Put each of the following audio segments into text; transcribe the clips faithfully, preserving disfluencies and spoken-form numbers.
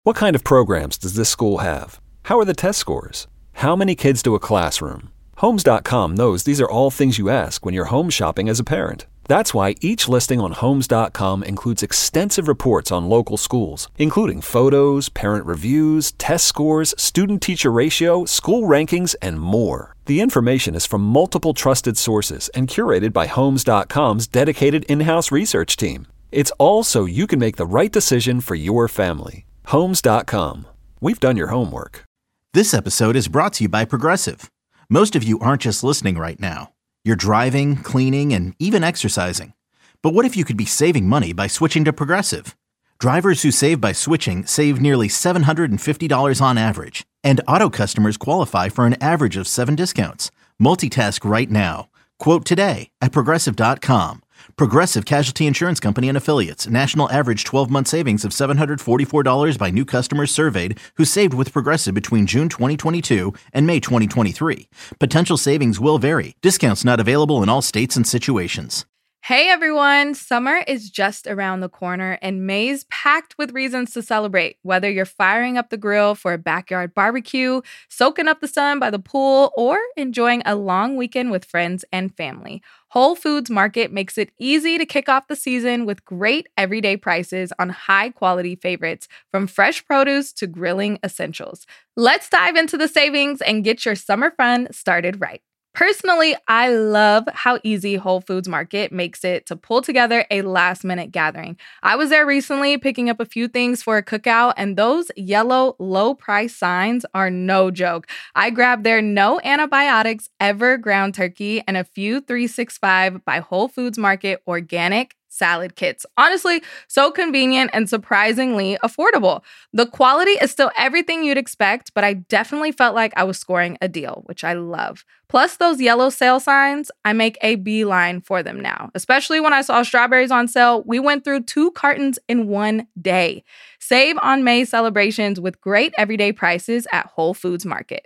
What kind of programs does this school have? How are the test scores? How many kids do a classroom? Homes dot com knows these are all things you ask when you're home shopping as a parent. That's why each listing on Homes dot com includes extensive reports on local schools, including photos, parent reviews, test scores, student-teacher ratio, school rankings, and more. The information is from multiple trusted sources and curated by Homes dot com's dedicated in-house research team. It's all so you can make the right decision for your family. Homes dot com. We've done your homework. This episode is brought to you by Progressive. Most of you aren't just listening right now. You're driving, cleaning, and even exercising. But what if you could be saving money by switching to Progressive? Drivers who save by switching save nearly seven hundred fifty dollars on average. And auto customers qualify for an average of seven discounts. Multitask right now. Quote today at Progressive dot com. Progressive Casualty Insurance Company and Affiliates. National average twelve-month savings of seven hundred forty-four dollars by new customers surveyed who saved with Progressive between June twenty twenty-two and May twenty twenty-three. Potential savings will vary. Discounts not available in all states and situations. Hey everyone, summer is just around the corner and May's packed with reasons to celebrate. Whether you're firing up the grill for a backyard barbecue, soaking up the sun by the pool, or enjoying a long weekend with friends and family, Whole Foods Market makes it easy to kick off the season with great everyday prices on high-quality favorites, from fresh produce to grilling essentials. Let's dive into the savings and get your summer fun started right. Personally, I love how easy Whole Foods Market makes it to pull together a last-minute gathering. I was there recently picking up a few things for a cookout, and those yellow low-price signs are no joke. I grabbed their no antibiotics ever ground turkey and a few three sixty-five by Whole Foods Market organic salad kits. Honestly, so convenient and surprisingly affordable. The quality is still everything you'd expect, but I definitely felt like I was scoring a deal, which I love. Plus those yellow sale signs, I make a beeline for them now. Especially when I saw strawberries on sale, we went through two cartons in one day. Save on May celebrations with great everyday prices at Whole Foods Market.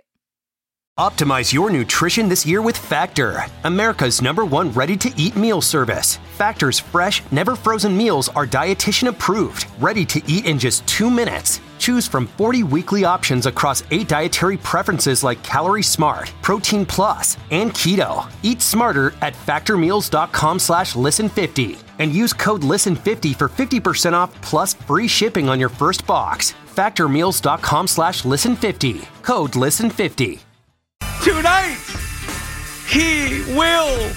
Optimize your nutrition this year with Factor, America's number one ready-to-eat meal service. Factor's fresh, never-frozen meals are dietitian approved, ready to eat in just two minutes. Choose from forty weekly options across eight dietary preferences like Calorie Smart, Protein Plus, and Keto. Eat smarter at factormeals.com slash listen50and use code listen fifty for fifty percent off plus free shipping on your first box. Factormeals.com slash listen fifty. Code listen fifty. Tonight, he will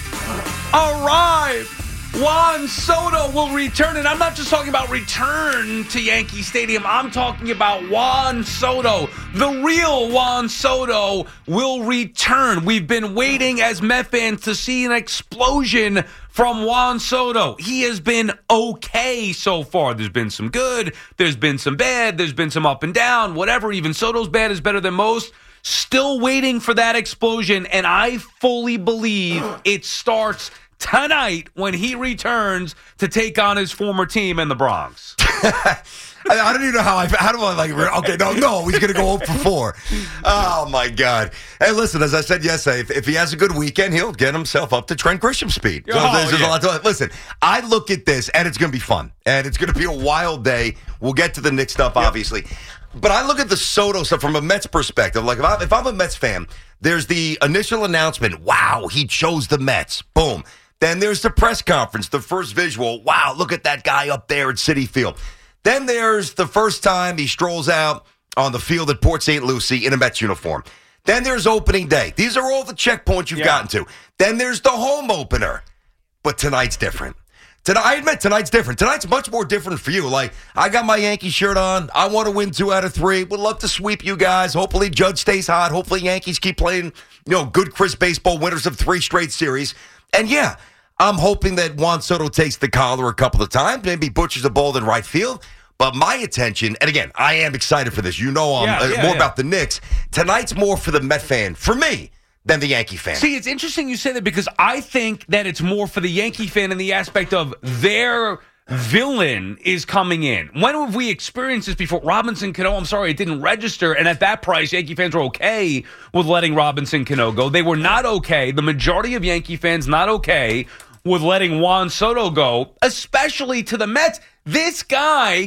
arrive. Juan Soto will return, and I'm not just talking about return to Yankee Stadium. I'm talking about Juan Soto. The real Juan Soto will return. We've been waiting as Met fans to see an explosion from Juan Soto. He has been okay so far. There's been some good, there's been some bad, there's been some up and down, whatever. Even Soto's bad is better than most. Still waiting for that explosion, and I fully believe it starts tonight when he returns to take on his former team in the Bronx. I, I don't even know how I, how do I like, okay, no, no, he's going to go oh for four. Oh, my God. Hey, listen, as I said yesterday, if, if he has a good weekend, he'll get himself up to Trent Grisham speed. So Oh, there's, there's yeah. a lot to, listen, I look at this, and it's going to be fun, and it's going to be a wild day. We'll get to the Knicks stuff, Yep. obviously. But I look at the Soto stuff from a Mets perspective. Like, if, I, if I'm a Mets fan, there's the initial announcement, wow, he chose the Mets. Boom. Then there's the press conference, the first visual. Wow, look at that guy up there at Citi Field. Then there's the first time he strolls out on the field at Port Saint Lucie in a Mets uniform. Then there's opening day. These are all the checkpoints you've Yeah. gotten to. Then there's the home opener. But tonight's different. Tonight, I admit tonight's different. Tonight's much more different for you. Like, I got my Yankee shirt on. I want to win two out of three. Would love to sweep you guys. Hopefully Judge stays hot. Hopefully Yankees keep playing, you know, good crisp baseball, winners of three straight series. And yeah, I'm hoping that Juan Soto takes the collar a couple of times, maybe butchers a ball in right field. But my attention, and again, I am excited for this. You know I'm Yeah, uh, yeah, more yeah. about the Knicks. Tonight's more for the Met fan, for me, than the Yankee fan. See, it's interesting you say that because I think that it's more for the Yankee fan in the aspect of their villain is coming in. When have we experienced this before? Robinson Cano, I'm sorry, it didn't register. And at that price, Yankee fans were okay with letting Robinson Cano go. They were not okay. The majority of Yankee fans not okay with letting Juan Soto go, especially to the Mets. This guy, for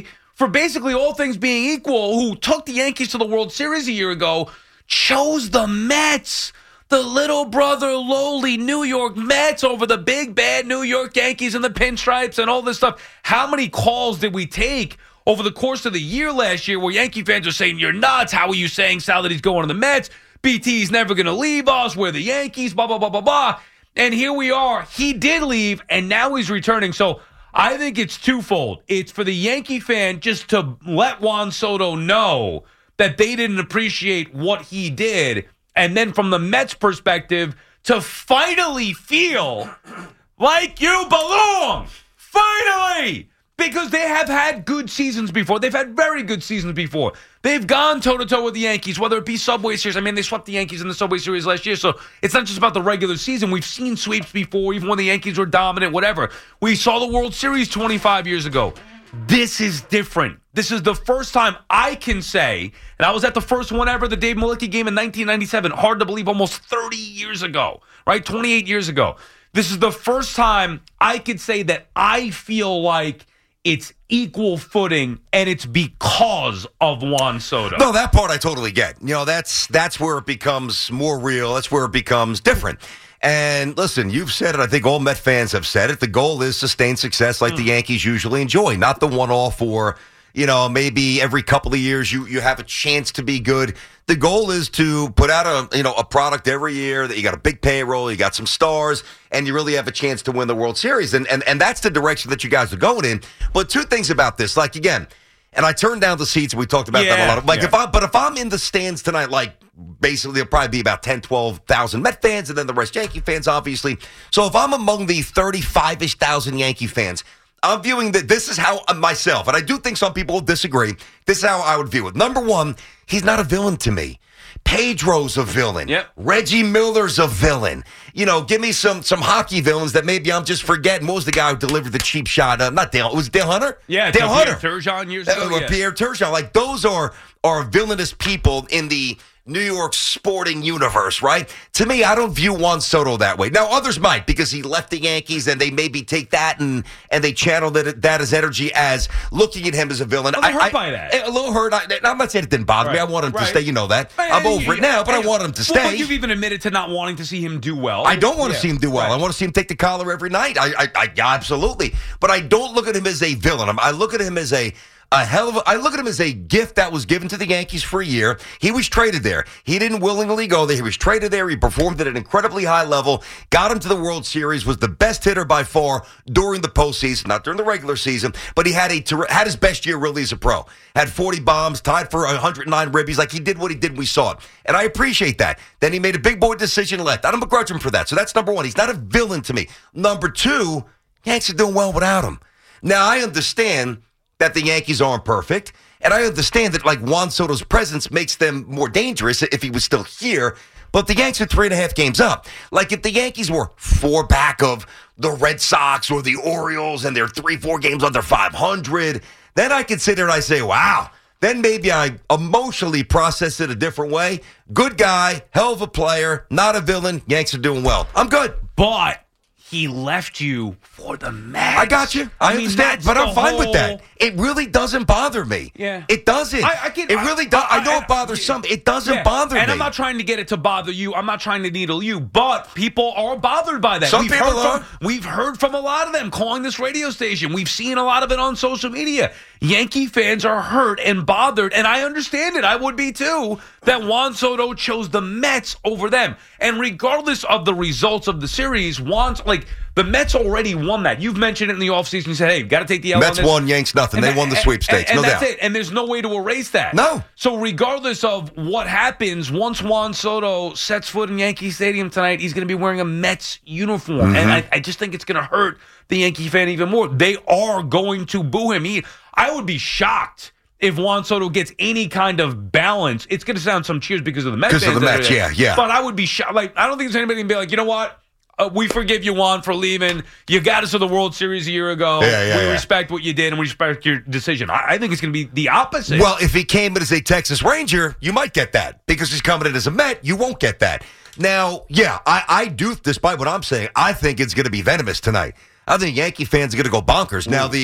for basically all things being equal, who took the Yankees to the World Series a year ago, chose the Mets. The little brother lowly New York Mets over the big bad New York Yankees and the pinstripes and all this stuff. How many calls did we take over the course of the year last year where Yankee fans are saying, you're nuts, how are you saying, Sal, that he's going to the Mets? B T's never going to leave us, we're the Yankees, blah, blah, blah, blah, blah. And here we are. He did leave, and now he's returning. So I think it's twofold. It's for the Yankee fan just to let Juan Soto know that they didn't appreciate what he did. And then from the Mets' perspective, to finally feel like you belong. Finally! Because they have had good seasons before. They've had very good seasons before. They've gone toe-to-toe with the Yankees, whether it be Subway Series. I mean, they swept the Yankees in the Subway Series last year, so it's not just about the regular season. We've seen sweeps before, even when the Yankees were dominant, whatever. We saw the World Series twenty-five years ago. This is different. This is the first time I can say, and I was at the first one ever, the Dave Malicki game in nineteen ninety-seven. Hard to believe, almost thirty years ago, right? twenty-eight years ago. This is the first time I could say that I feel like it's equal footing, and it's because of Juan Soto. No, that part I totally get. You know, that's that's where it becomes more real. That's where it becomes different. And listen, you've said it. I think all Met fans have said it. The goal is sustained success like mm. the Yankees usually enjoy, not the one-off or, you know, maybe every couple of years you, you have a chance to be good. The goal is to put out a, you know, a product every year that you got a big payroll, you got some stars, and you really have a chance to win the World Series. And, and, and that's the direction that you guys are going in. But two things about this, like, again, and I turned down the seats, and we talked about yeah, that a lot. Of, like, yeah. if I, but if I'm in the stands tonight, like, basically, there'll probably be about ten, twelve thousand Met fans, and then the rest Yankee fans, obviously. So if I'm among the thirty-five-ish thousand Yankee fans, I'm viewing that this is how uh, myself, and I do think some people will disagree, this is how I would view it. Number one, he's not a villain to me. Pedro's a villain. Yep. Reggie Miller's a villain. You know, give me some some hockey villains that maybe I'm just forgetting. What was the guy who delivered the cheap shot? Uh, not Dale. It was Dale Hunter? Yeah, Dale Hunter. Pierre Turgeon years Uh, ago. or yeah. Pierre Turgeon. Like, those are, are villainous people in the New York sporting universe, right? To me, I don't view Juan Soto that way. Now, others might, because he left the Yankees, and they maybe take that and and they channel that, that as energy as looking at him as a villain. A little hurt I, by that. A little hurt. I, I'm not saying it didn't bother Right. me. I want him Right. to stay. You know that. Right. I'm over it now, but I want him to stay. Well, but you've even admitted to not wanting to see him do well. I don't want to Yeah. see him do well. Right. I want to see him take the collar every night. I, I, I yeah, absolutely. But I don't look at him as a villain. I look at him as a A hell of a, I look at him as a gift that was given to the Yankees for a year. He was traded there. He didn't willingly go there. He was traded there. He performed at an incredibly high level, got him to the World Series, was the best hitter by far during the postseason, not during the regular season, but he had a ter- had his best year really as a pro. Had forty bombs, tied for one hundred nine ribbies. Like, he did what he did, we saw it. And I appreciate that. Then he made a big boy decision and left. I don't begrudge him for that. So that's number one. He's not a villain to me. Number two, Yankees are doing well without him. Now, I understand that the Yankees aren't perfect, and I understand that, like, Juan Soto's presence makes them more dangerous if he was still here, but the Yankees are three and a half games up. Like, if the Yankees were four back of the Red Sox or the Orioles and they're three, four games under five hundred, then I consider it, I say, wow, then maybe I emotionally process it a different way. Good guy, hell of a player, not a villain, Yankees are doing well. I'm good. But he left you for the Mets. I got you. I, I mean, understand, that's but I'm the fine with whole- that. It really doesn't bother me. Yeah. It doesn't. I- I can- it really does. I, I- know I- it bothers some. It doesn't Yeah. bother and me. I'm not trying to get it to bother you. I'm not trying to needle you, but people are bothered by that. Some we've people heard are. From, we've heard from a lot of them calling this radio station. We've seen a lot of it on social media. Yankee fans are hurt and bothered, and I understand it. I would be too, that Juan Soto chose the Mets over them. And regardless of the results of the series, Juan's, like, the Mets already won that. You've mentioned it in the offseason. You said, hey, got to take the L Mets on this. won, Yanks nothing. And They that- won the and- sweepstakes, and, and no that's doubt. it. And there's no way to erase that. No. So regardless of what happens, once Juan Soto sets foot in Yankee Stadium tonight, he's going to be wearing a Mets uniform. Mm-hmm. And I, I just think it's going to hurt the Yankee fan even more. They are going to boo him. He, I would be shocked if Juan Soto gets any kind of balance. It's going to sound some cheers because of the Mets. Because of fans the that are Mets, there. yeah, yeah. But I would be shocked. Like, I don't think there's anybody going to be like, you know what? Uh, we forgive you, Juan, for leaving. You got us to the World Series a year ago. Yeah, yeah, we yeah. respect what you did, and we respect your decision. I, I think it's going to be the opposite. Well, if he came in as a Texas Ranger, you might get that. Because he's coming in as a Met, you won't get that. Now, yeah, I, I do, despite what I'm saying, I think it's going to be venomous tonight. I think Yankee fans are going to go bonkers. Now, the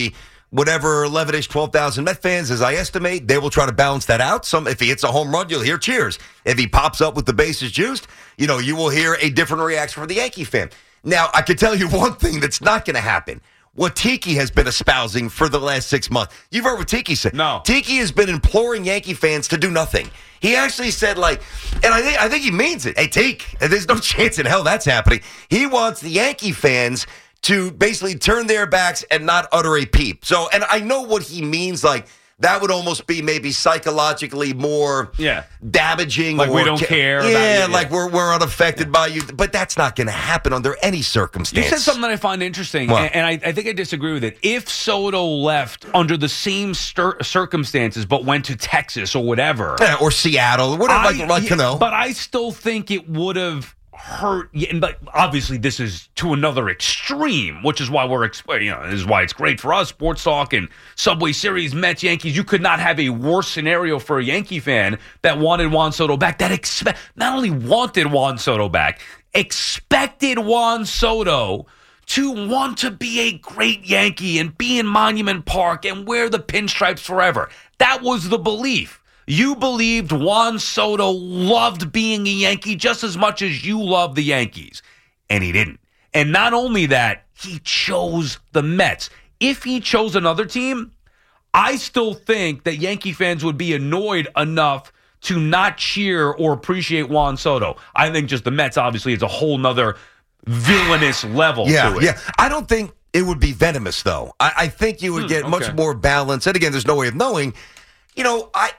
whatever eleven-ish, twelve thousand Met fans, as I estimate, they will try to balance that out. Some, if he hits a home run, you'll hear cheers. If he pops up with the bases juiced, you know, you will hear a different reaction from the Yankee fan. Now, I can tell you one thing that's not going to happen. What Tiki has been espousing for the last six months. You've heard what Tiki said. No. Tiki has been imploring Yankee fans to do nothing. He actually said, like, and I think I think he means it. Hey, Tiki, there's no chance in hell that's happening. He wants the Yankee fans to basically turn their backs and not utter a peep. So, and I know what he means, like, that would almost be maybe psychologically more yeah. damaging. Like or we don't ca- care yeah, about you. Yeah, like we're we're unaffected yeah. by you. But that's not going to happen under any circumstance. You said something that I find interesting, What? and, and I, I think I disagree with it. If Soto left under the same stir- circumstances but went to Texas or whatever. Yeah, or Seattle, whatever, I, like, like yeah, you know. But I still think it would have hurt, and but obviously this is to another extreme, which is why we're you know this is why it's great for us, Sports Talk and Subway Series, Mets, Yankees. You could not have a worse scenario for a Yankee fan that wanted Juan Soto back, that expect not only wanted Juan Soto back, expected Juan Soto to want to be a great Yankee and be in Monument Park and wear the pinstripes forever. That was the belief. You believed Juan Soto loved being a Yankee just as much as you love the Yankees. And he didn't. And not only that, he chose the Mets. If he chose another team, I still think that Yankee fans would be annoyed enough to not cheer or appreciate Juan Soto. I think just the Mets, obviously, is a whole nother villainous level yeah, to it. Yeah, I don't think it would be venomous, though. I, I think you would Hmm, get okay. much more balance. And again, there's no way of knowing. You know, I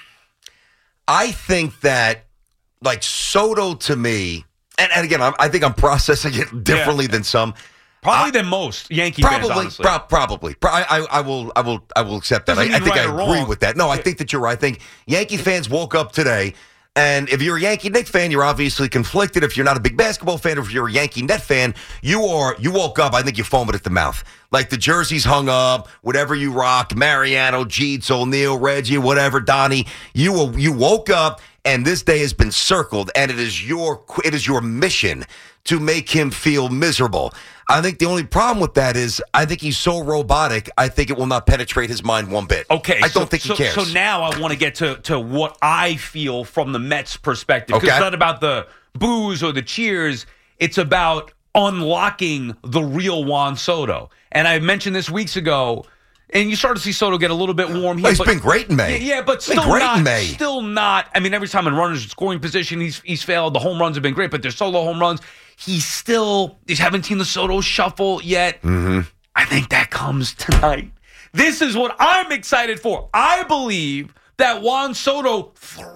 I think that, like, Soto to me, and, and again, I'm, I think I'm processing it differently Yeah. than some. Probably I, than most Yankee probably, fans, honestly. pro- probably. Pro- I, I, I will, I will, I will accept that. I, Doesn't I mean think right I or agree wrong. with that. No, I think that you're right. I think Yankee fans woke up today, and if you're a Yankee Knicks fan, you're obviously conflicted. If you're not a big basketball fan, or if you're a Yankee Net fan, you are. You woke up. I think you foamed at the mouth. Like the jerseys hung up, whatever you rock, Mariano, Jeets, O'Neal, Reggie, whatever, Donnie. You were, you woke up, and this day has been circled, and it is your it is your mission to make him feel miserable. I think the only problem with that is I think he's so robotic, I think it will not penetrate his mind one bit. Okay. I so, don't think so, he cares. So now I want to get to, to what I feel from the Mets perspective. Because Okay. it's not about the boos or the cheers. It's about unlocking the real Juan Soto. And I mentioned this weeks ago, and you start to see Soto get a little bit warm. Oh, he's but, been great in May. Yeah, yeah, but He's been still great not. in May. Still not. I mean, every time in runners in scoring position, he's he's failed. The home runs have been great, but they're solo home runs. He still is haven't seen the Soto shuffle yet. Mm-hmm. I think that comes tonight. This is what I'm excited for. I believe that Juan Soto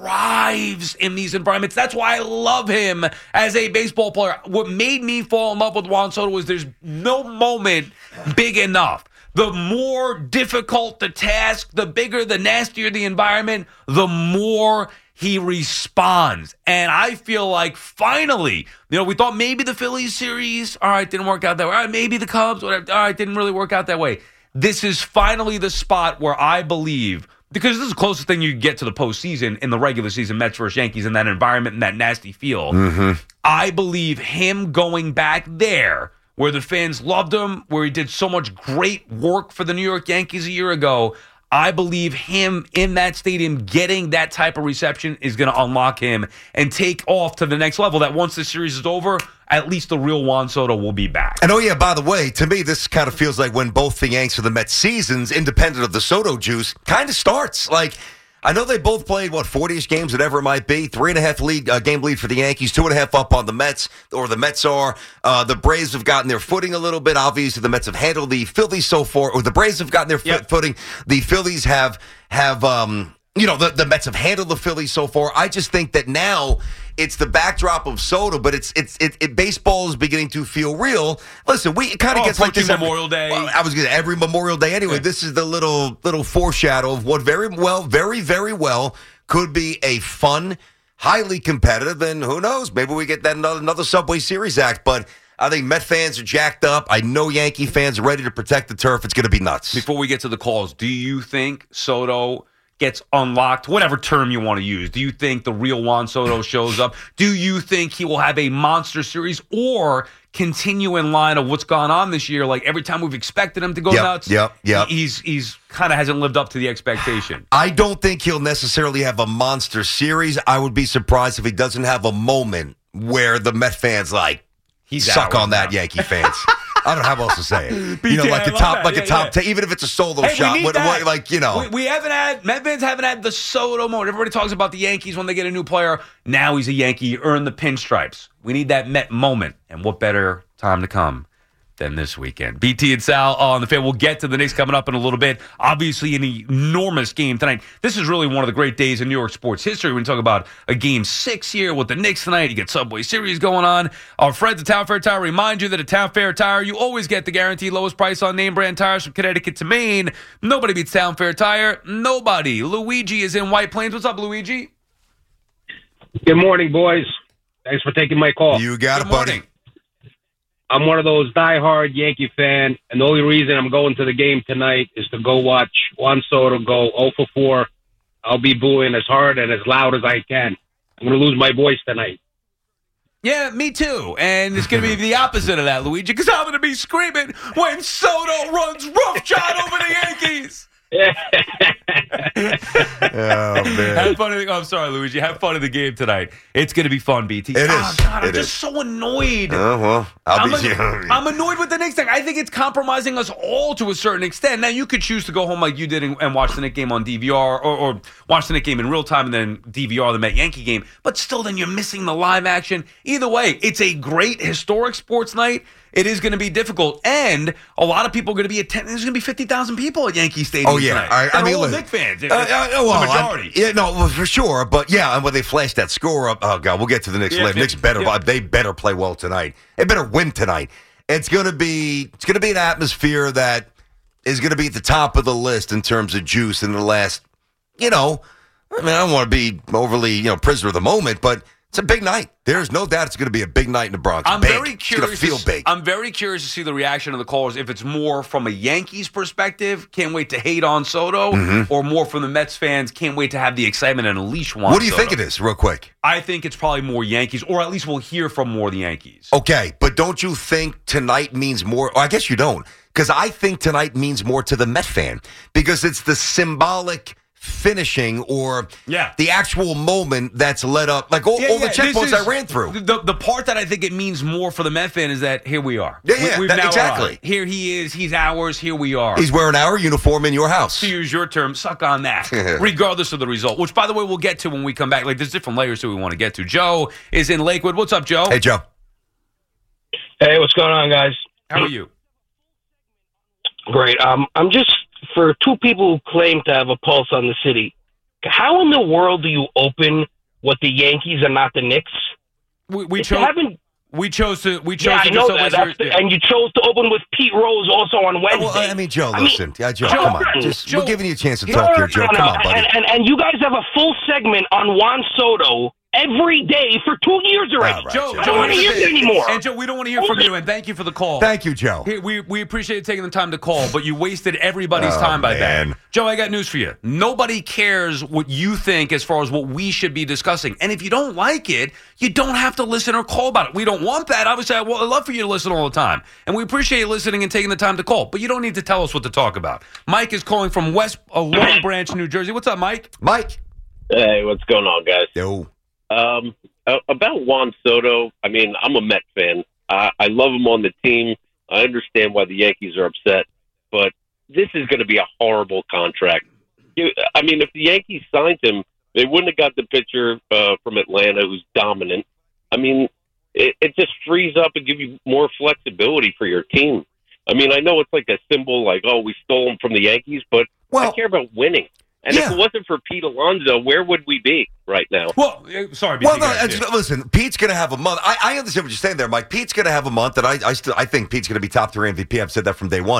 thrives in these environments. That's why I love him as a baseball player. What made me fall in love with Juan Soto is there's no moment big enough. The more difficult the task, the bigger, the nastier the environment, the more he responds. And I feel like finally, you know, we thought maybe the Phillies series, all right, didn't work out that way. All right, maybe the Cubs, whatever, all right, didn't really work out that way. This is finally the spot where I believe, because this is the closest thing you get to the postseason in the regular season, Mets versus Yankees, in that environment and that nasty feel. Mm-hmm. I believe him going back there, where the fans loved him, where he did so much great work for the New York Yankees a year ago, I believe him in that stadium getting that type of reception is going to unlock him and take off to the next level, that once the series is over, at least the real Juan Soto will be back. And oh, yeah, by the way, to me, this kind of feels like when both the Yanks and the Mets seasons, independent of the Soto juice, kind of starts. Like, I know they both played, what, forty-ish games, whatever it might be. Three and a half lead uh, game lead for the Yankees, two and a half up on the Mets, or the Mets are. Uh, the Braves have gotten their footing a little bit. Obviously, the Mets have handled the Phillies so far, or the Braves have gotten their Yep. foot footing. The Phillies have, have um, you know, the, the Mets have handled the Phillies so far. I just think that now it's the backdrop of Soto, but it's it's it, it baseball is beginning to feel real. Listen, we it kind of Oh, gets like this approaching every- Memorial Day. Well, I was gonna every Memorial Day anyway. Yeah. This is the little little foreshadow of what very well, very very well could be a fun, highly competitive, and who knows, maybe we get that another, another Subway Series act. But I think Met fans are jacked up. I know Yankee fans are ready to protect the turf. It's going to be nuts. Before we get to the calls, do you think Soto gets unlocked, whatever term you want to use? Do you think the real Juan Soto shows up? Do you think he will have a monster series or continue in line of what's gone on this year? Like every time we've expected him to go yep, nuts, yep, yep. he's he's kind of hasn't lived up to the expectation. I don't think he'll necessarily have a monster series. I would be surprised if he doesn't have a moment where the Met fans like He's suck on that, now. Yankee fans. I don't know how else to say it. B T, You know, like I a love top, that. like Yeah, a top yeah. ten, even if it's a solo Hey, shot. we need What, that. what, like you know, we, we haven't had Met fans haven't had the Soto moment. Everybody talks about the Yankees when they get a new player. Now he's a Yankee. You earn the pinstripes. We need that Met moment, and what better time to come than this weekend? B T and Sal on the fan. We'll get to the Knicks coming up in a little bit. Obviously, an enormous game tonight. This is really one of the great days in New York sports history. When you talk about a game six here with the Knicks tonight, you get Subway Series going on. Our friends at Town Fair Tire remind you that at Town Fair Tire, you always get the guaranteed lowest price on name brand tires from Connecticut to Maine. Nobody beats Town Fair Tire. Nobody. Luigi is in White Plains. What's up, Luigi? Good morning, boys. Thanks for taking my call. you got Good it, buddy. morning. I'm one of those diehard Yankee fan, and the only reason I'm going to the game tonight is to go watch Juan Soto go oh for four. I'll be booing as hard and as loud as I can. I'm going to lose my voice tonight. Yeah, me too. And it's going to be the opposite of that, Luigi, because I'm going to be screaming when Soto runs roughshod over the Yankees. Oh man, Have fun. In the, oh, I'm sorry, Luigi. Have fun in the game tonight. It's going to be fun, B T. It oh, is. God, I'm It just is. so annoyed. Oh, well, I'll I'm, be. an- I'm annoyed with the Knicks thing. I think it's compromising us all to a certain extent. Now, you could choose to go home like you did and, and watch the Knicks game on D V R or, or watch the Knicks game in real time and then D V R the Met Yankee game. But still, then you're missing the live action. Either way, it's a great historic sports night. It is going to be difficult, and a lot of people are going to be attending. There's going to be fifty thousand people at Yankee Stadium Oh yeah, tonight. I, I They're mean, all look, Knicks fans. Uh, uh, well, the majority. I'm- yeah, no, well, for sure. But yeah, and when they flash that score up, oh god, we'll get to the Knicks Yeah, later. Knicks better, yeah. they better play well tonight. They better win tonight. It's gonna be, it's gonna be an atmosphere that is gonna be at the top of the list in terms of juice in the last. You know, I mean, I don't want to be overly, you know, prisoner of the moment, but it's a big night. There's no doubt it's going to be a big night in the Bronx. I'm big. very curious. It's going to feel big. I'm very curious to see the reaction of the callers. If it's more from a Yankees perspective, can't wait to hate on Soto, Mm-hmm. or more from the Mets fans, can't wait to have the excitement and unleash Juan What do you Soto. think it is, real quick? I think it's probably more Yankees, or at least we'll hear from more of the Yankees. Okay, but don't you think tonight means more? I guess you don't, because I think tonight means more to the Met fan because it's the symbolic finishing or Yeah. the actual moment that's led up, like all, Yeah, all the yeah, checkpoints this I is- ran through. The the part that I think it means more for the Met fan is that here we are. Yeah, yeah, we, we've that- now exactly. arrived. Here he is. He's ours. Here we are. He's wearing our uniform in your house. to use your term, suck on that, regardless of the result, which, by the way, we'll get to when we come back. Like, there's different layers to it we want to get to. Joe is in Lakewood. What's up, Joe? Hey, Joe. Hey, what's going on, guys? How are you? Great. Um, I'm just, for two people who claim to have a pulse on the city, how in the world do you open with the Yankees and not the Knicks? We, we If you chose. haven't, We chose to. We chose yeah, to I do know Subway that. That's Series. the, and you chose to open with Pete Rose also on Wednesday. Well, I mean, Joe, I mean, listen. yeah, Joe, Joe, come on. Joe, Just, Joe, we're giving you a chance to No, talk no, here, no, Joe. no, Come no. on, buddy. And, and, and you guys have a full segment on Juan Soto every day for two years already. All right, Joe, Joe. I don't want to hear it anymore. And Joe, we don't want to hear from you. And thank you for the call. Thank you, Joe. Hey, we we appreciate you taking the time to call, but you wasted everybody's Oh, time by man. that. Joe, I got news for you. Nobody cares what you think as far as what we should be discussing. And if you don't like it, you don't have to listen or call about it. We don't want that. Obviously, I would love for you to listen all the time. And we appreciate you listening and taking the time to call. But you don't need to tell us what to talk about. Mike is calling from West uh, Long Branch, New Jersey. What's up, Mike? Mike. Hey, what's going on, guys? Yo. Um, uh, about Juan Soto, I mean, I'm a Met fan. I, I love him on the team. I understand why the Yankees are upset, but this is going to be a horrible contract. You- I mean, if the Yankees signed him, they wouldn't have got the pitcher uh, from Atlanta who's dominant. I mean, it, it just frees up and give you more flexibility for your team. I mean, I know it's like a symbol, like, oh, we stole him from the Yankees, but Well, I care about winning. And yeah. if it wasn't for Pete Alonso, where would we be right now? Well, uh, sorry, B T, Well, no, go ahead, it's- yeah. listen, Pete's going to have a month. I, I understand what you're saying there, Mike. Pete's going to have a month, and I, I still I think Pete's going to be top three M V P. I've said that from day one.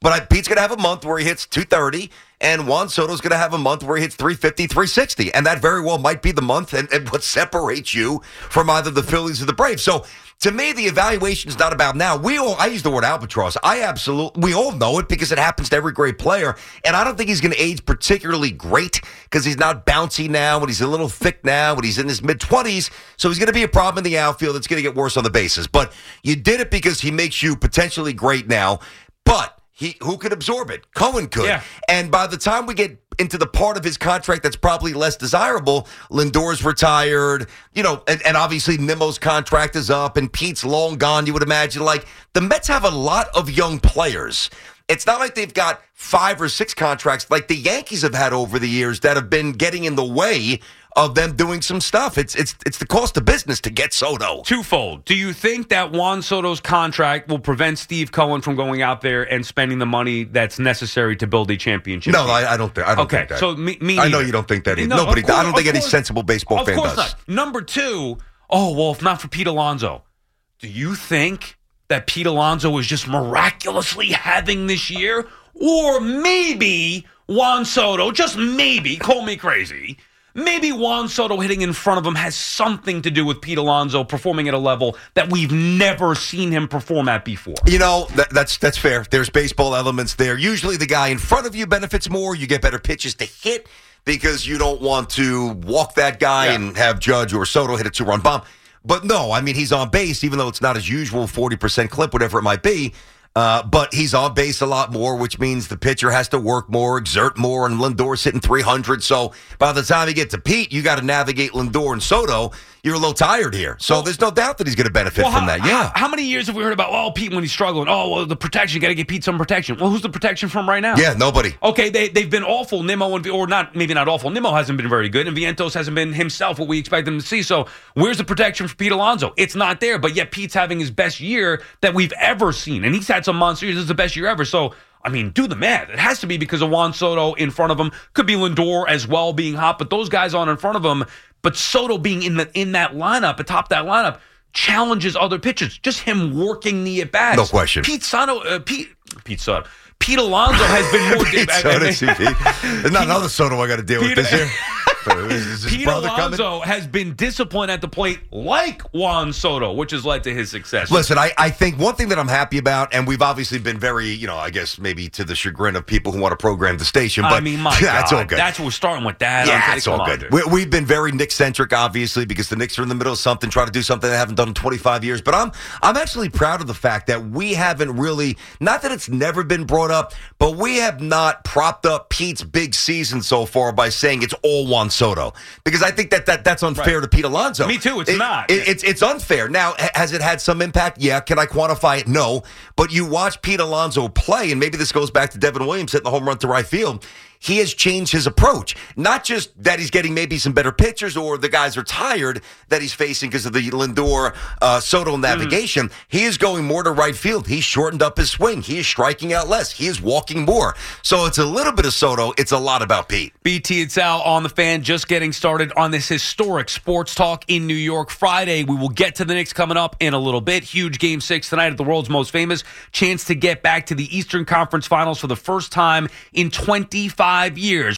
But I, Pete's going to have a month where he hits two thirty, and Juan Soto's going to have a month where he hits three fifty, three sixty. And that very well might be the month and, and what separates you from either the Phillies or the Braves. So to me, the evaluation is not about now. We all, I use the word albatross. I absolutely, we all know it because it happens to every great player. And I don't think he's going to age particularly great because he's not bouncy now, and he's a little thick now, and he's in his mid-twenties. So he's going to be a problem in the outfield. It's going to get worse on the bases. But you did it because he makes you potentially great now. But He, who could absorb it? Cohen could. Yeah. And by the time we get into the part of his contract that's probably less desirable, Lindor's retired, you know, and, and obviously Nimmo's contract is up and Pete's long gone, you would imagine. Like, the Mets have a lot of young players. It's not like they've got five or six contracts like the Yankees have had over the years that have been getting in the way of them doing some stuff. It's it's it's the cost of business to get Soto. Twofold. Do you think that Juan Soto's contract will prevent Steve Cohen from going out there and spending the money that's necessary to build a championship No, team? I, I don't think. I don't okay, think that. so me, me I know neither. you don't think that either. No, Nobody. of course- I don't think of any course- sensible baseball Of fan course does. not. Number two, oh, well, if not for Pete Alonso, do you think that Pete Alonso is just miraculously having this year? Or maybe Juan Soto, just maybe, call me crazy, maybe Juan Soto hitting in front of him has something to do with Pete Alonso performing at a level that we've never seen him perform at before. You know, that, that's that's fair. There's baseball elements there. Usually the guy in front of you benefits more. You get better pitches to hit because you don't want to walk that guy Yeah. and have Judge or Soto hit a two-run bomb. But no, I mean, he's on base, even though it's not his usual forty percent clip, whatever it might be. Uh, but he's on base a lot more, which means the pitcher has to work more, exert more, and Lindor's hitting three hundred. So by the time you get to Pete, you got to navigate Lindor and Soto. You're a little tired here. So Well- there's no doubt that he's going to benefit Well, from how, that. Yeah. How, how many years have we heard about, oh, Pete when he's struggling? Oh, well, the protection, got to get Pete some protection. Well, who's the protection from right now? Yeah, nobody. Okay, they, they've been awful. Nimmo, and, or not, maybe not awful. Nimmo hasn't been very good, and Vientos hasn't been himself what we expect him to see. So where's the protection for Pete Alonso? It's not there, but yet Pete's having his best year that we've ever seen, and he's had some monster years. This is the best year ever. So, I mean, do the math. It has to be because of Juan Soto in front of him. Could be Lindor as well being hot, but those guys aren't in front of him. But Soto being in the in that lineup, atop that lineup, challenges other pitchers. Just him working the at bats. No question. Pete Soto, uh, Pete Pete Soto, Pete Alonso has been more. Pete Soto, see, Pete. There's not another Soto I got to deal with Pete- this year. Is his Pete brother coming? Alonso has been disciplined at the plate like Juan Soto, which has led to his success. Listen, I, I think one thing that I'm happy about, and we've obviously been very, you know, I guess maybe to the chagrin of people who want to program the station, but I mean, my that's God, all good. that's what we're starting with. That yeah, okay, it's come all on, good. dude. We, we've been very Knicks-centric, obviously, because the Knicks are in the middle of something, trying to do something they haven't done in twenty-five years. But I'm I'm actually proud of the fact that we haven't really, not that it's never been brought up, but we have not propped up Pete's big season so far by saying it's all Juan Soto. Because I think that, that that's unfair Right. to Pete Alonso. Me too, it's It- not. it- it's it's unfair. Now, ha- has it had some impact? Yeah. Can I quantify it? No. But you watch Pete Alonso play, and maybe this goes back to Devin Williams hitting the home run to right field. He has changed his approach. Not just that he's getting maybe some better pitchers or the guys are tired that he's facing because of the Lindor uh, Soto navigation. Mm-hmm. He is going more to right field. He's shortened up his swing. He is striking out less. He is walking more. So it's a little bit of Soto. It's a lot about Pete. B T and Sal on the Fan, just getting started on this historic sports talk in New York Friday. We will get to the Knicks coming up in a little bit. Huge game six tonight at the world's most famous. Chance to get back to the Eastern Conference Finals for the first time in twenty-five years.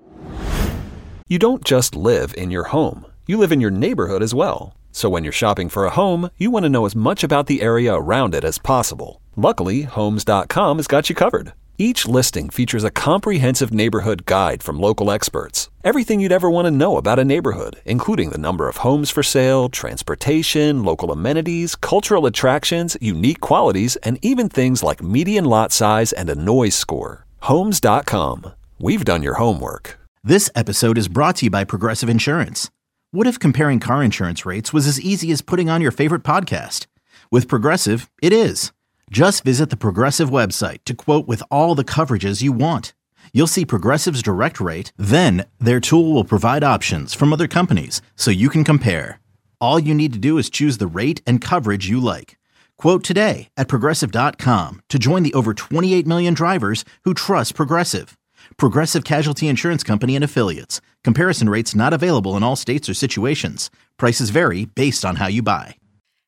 You don't just live in your home. You live in your neighborhood as well. So when you're shopping for a home, you want to know as much about the area around it as possible. Luckily, Homes dot com has got you covered. Each listing features a comprehensive neighborhood guide from local experts. Everything you'd ever want to know about a neighborhood, including the number of homes for sale, transportation, local amenities, cultural attractions, unique qualities, and even things like median lot size and a noise score. Homes dot com. We've done your homework. This episode is brought to you by Progressive Insurance. What if comparing car insurance rates was as easy as putting on your favorite podcast? With Progressive, it is. Just visit the Progressive website to quote with all the coverages you want. You'll see Progressive's direct rate, then their tool will provide options from other companies so you can compare. All you need to do is choose the rate and coverage you like. Quote today at Progressive dot com to join the over twenty-eight million drivers who trust Progressive. Progressive Casualty Insurance Company and Affiliates. Comparison rates not available in all states or situations. Prices vary based on how you buy.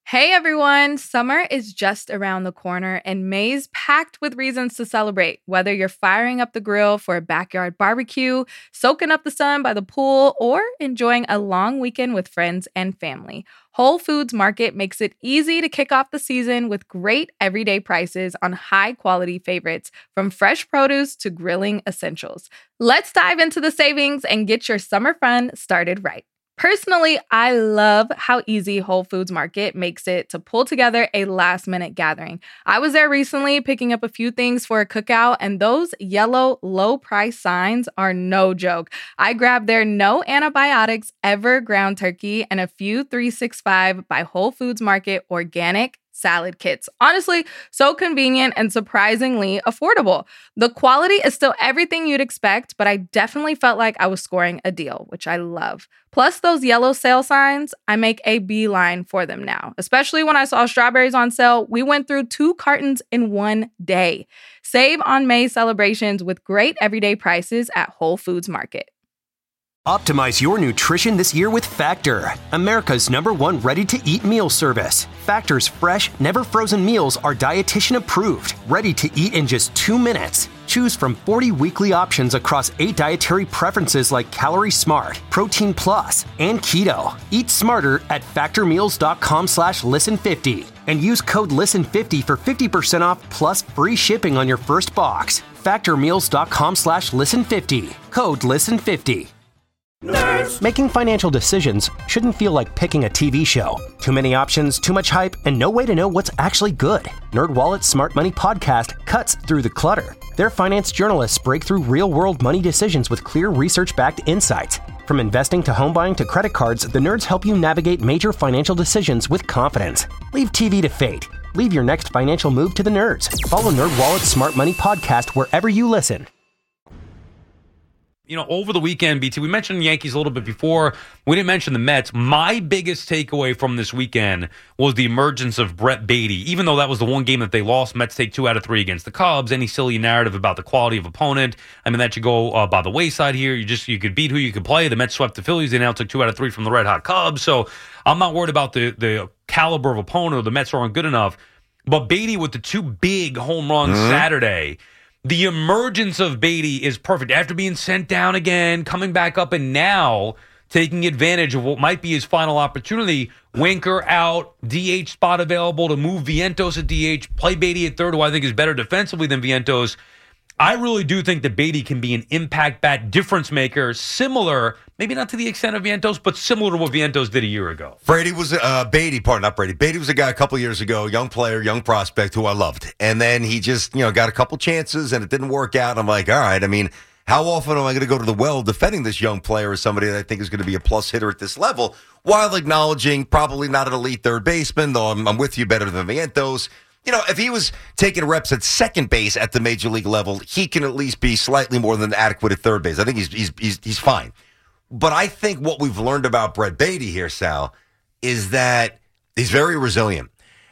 Hey everyone, summer is just around the corner and May's packed with reasons to celebrate. Whether you're firing up the grill for a backyard barbecue, soaking up the sun by the pool, or enjoying a long weekend with friends and family, Whole Foods Market makes it easy to kick off the season with great everyday prices on high-quality favorites, from fresh produce to grilling essentials. Let's dive into the savings and get your summer fun started right. Personally, I love how easy Whole Foods Market makes it to pull together a last-minute gathering. I was there recently picking up a few things for a cookout, and those yellow low-price signs are no joke. I grabbed their no antibiotics ever ground turkey and a few three sixty-five by Whole Foods Market organic salad kits. Honestly, so convenient and surprisingly affordable. The quality is still everything you'd expect, but I definitely felt like I was scoring a deal, which I love. Plus those yellow sale signs, I make a beeline for them now. Especially when I saw strawberries on sale, we went through two cartons in one day. Save on May celebrations with great everyday prices at Whole Foods Market. Optimize your nutrition this year with Factor, America's number one ready-to-eat meal service. Factor's fresh, never-frozen meals are dietitian approved, ready to eat in just two minutes. Choose from forty weekly options across eight dietary preferences like Calorie Smart, Protein Plus, and Keto. Eat smarter at factormeals.com slash listen50and use code listen fifty for fifty percent off plus free shipping on your first box. Factormeals.com slash listen fifty. Code listen fifty. Nerds. Making financial decisions shouldn't feel like picking a T V show. Too many options, too much hype, and no way to know what's actually good. NerdWallet's Smart Money Podcast cuts through the clutter. Their finance journalists break through real-world money decisions with clear research-backed insights. From investing to home buying to credit cards, the nerds help you navigate major financial decisions with confidence. Leave T V to fate. Leave your next financial move to the nerds. Follow NerdWallet's Smart Money Podcast wherever you listen. You know, over the weekend, B T, we mentioned the Yankees a little bit before. We didn't mention the Mets. My biggest takeaway from this weekend was the emergence of Brett Baty. Even though that was the one game that they lost, Mets take two out of three against the Cubs. Any silly narrative about the quality of opponent, I mean, that should go uh, by the wayside here. You just you could beat who you could play. The Mets swept the Phillies. They now took two out of three from the Red Hot Cubs. So I'm not worried about the, the caliber of opponent or the Mets aren't good enough. But Baty with the two big home runs mm-hmm. Saturday. The emergence of Baty is perfect. After being sent down again, coming back up, and now taking advantage of what might be his final opportunity. Winker out, D H spot available to move Vientos at D H, play Baty at third, who I think is better defensively than Vientos. I really do think that Baty can be an impact bat difference maker, similar, maybe not to the extent of Vientos, but similar to what Vientos did a year ago. Brady was, uh, Baty, pardon, not Brady. Baty was a guy a couple years ago, young player, young prospect who I loved. And then he just, you know, got a couple chances and it didn't work out. And I'm like, all right, I mean, how often am I going to go to the well defending this young player as somebody that I think is going to be a plus hitter at this level, while acknowledging probably not an elite third baseman, though I'm, I'm with you better than Vientos. You know, if he was taking reps at second base at the major league level, he can at least be slightly more than adequate at third base. I think he's he's he's, he's fine. But I think what we've learned about Brett Baty here, Sal, is that he's very resilient.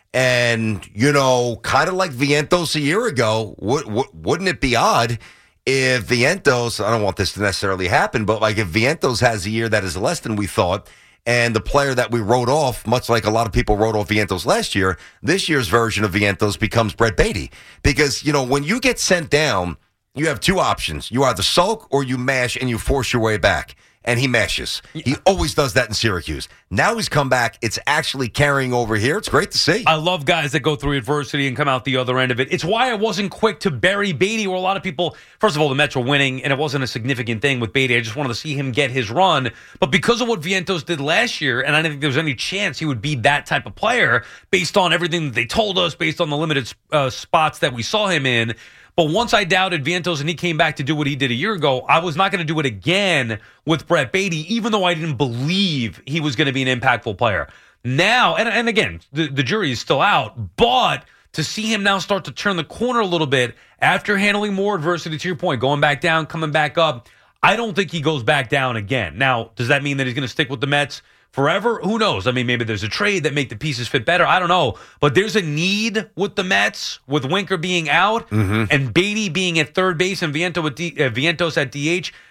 And, you know, kind of like Vientos a year ago, w- w- wouldn't it be odd if Vientos, I don't want this to necessarily happen, but like if Vientos has a year that is less than we thought, and the player that we wrote off, much like a lot of people wrote off Vientos last year, this year's version of Vientos becomes Brett Baty. Because, you know, when you get sent down, you have two options. You either sulk or you mash and you force your way back. And he mashes. He always does that in Syracuse. Now he's come back. It's actually carrying over here. It's great to see. I love guys that go through adversity and come out the other end of it. It's why I wasn't quick to bury Baty, where a lot of people, first of all, the Mets were winning, and it wasn't a significant thing with Baty. I just wanted to see him get his run. But because of what Vientos did last year, and I didn't think there was any chance he would be that type of player based on everything that they told us, based on the limited uh, spots that we saw him in. But once I doubted Vientos and he came back to do what he did a year ago, I was not going to do it again with Brett Baty, even though I didn't believe he was going to be an impactful player. Now, and, and again, the, the jury is still out, but to see him now start to turn the corner a little bit after handling more adversity, to your point, going back down, coming back up, I don't think he goes back down again. Now, does that mean that he's going to stick with the Mets forever? Who knows? I mean, maybe there's a trade that make the pieces fit better. I don't know. But there's a need with the Mets, with Winker being out, mm-hmm. and Baty being at third base and Vientos at, D, uh, Vientos at D H.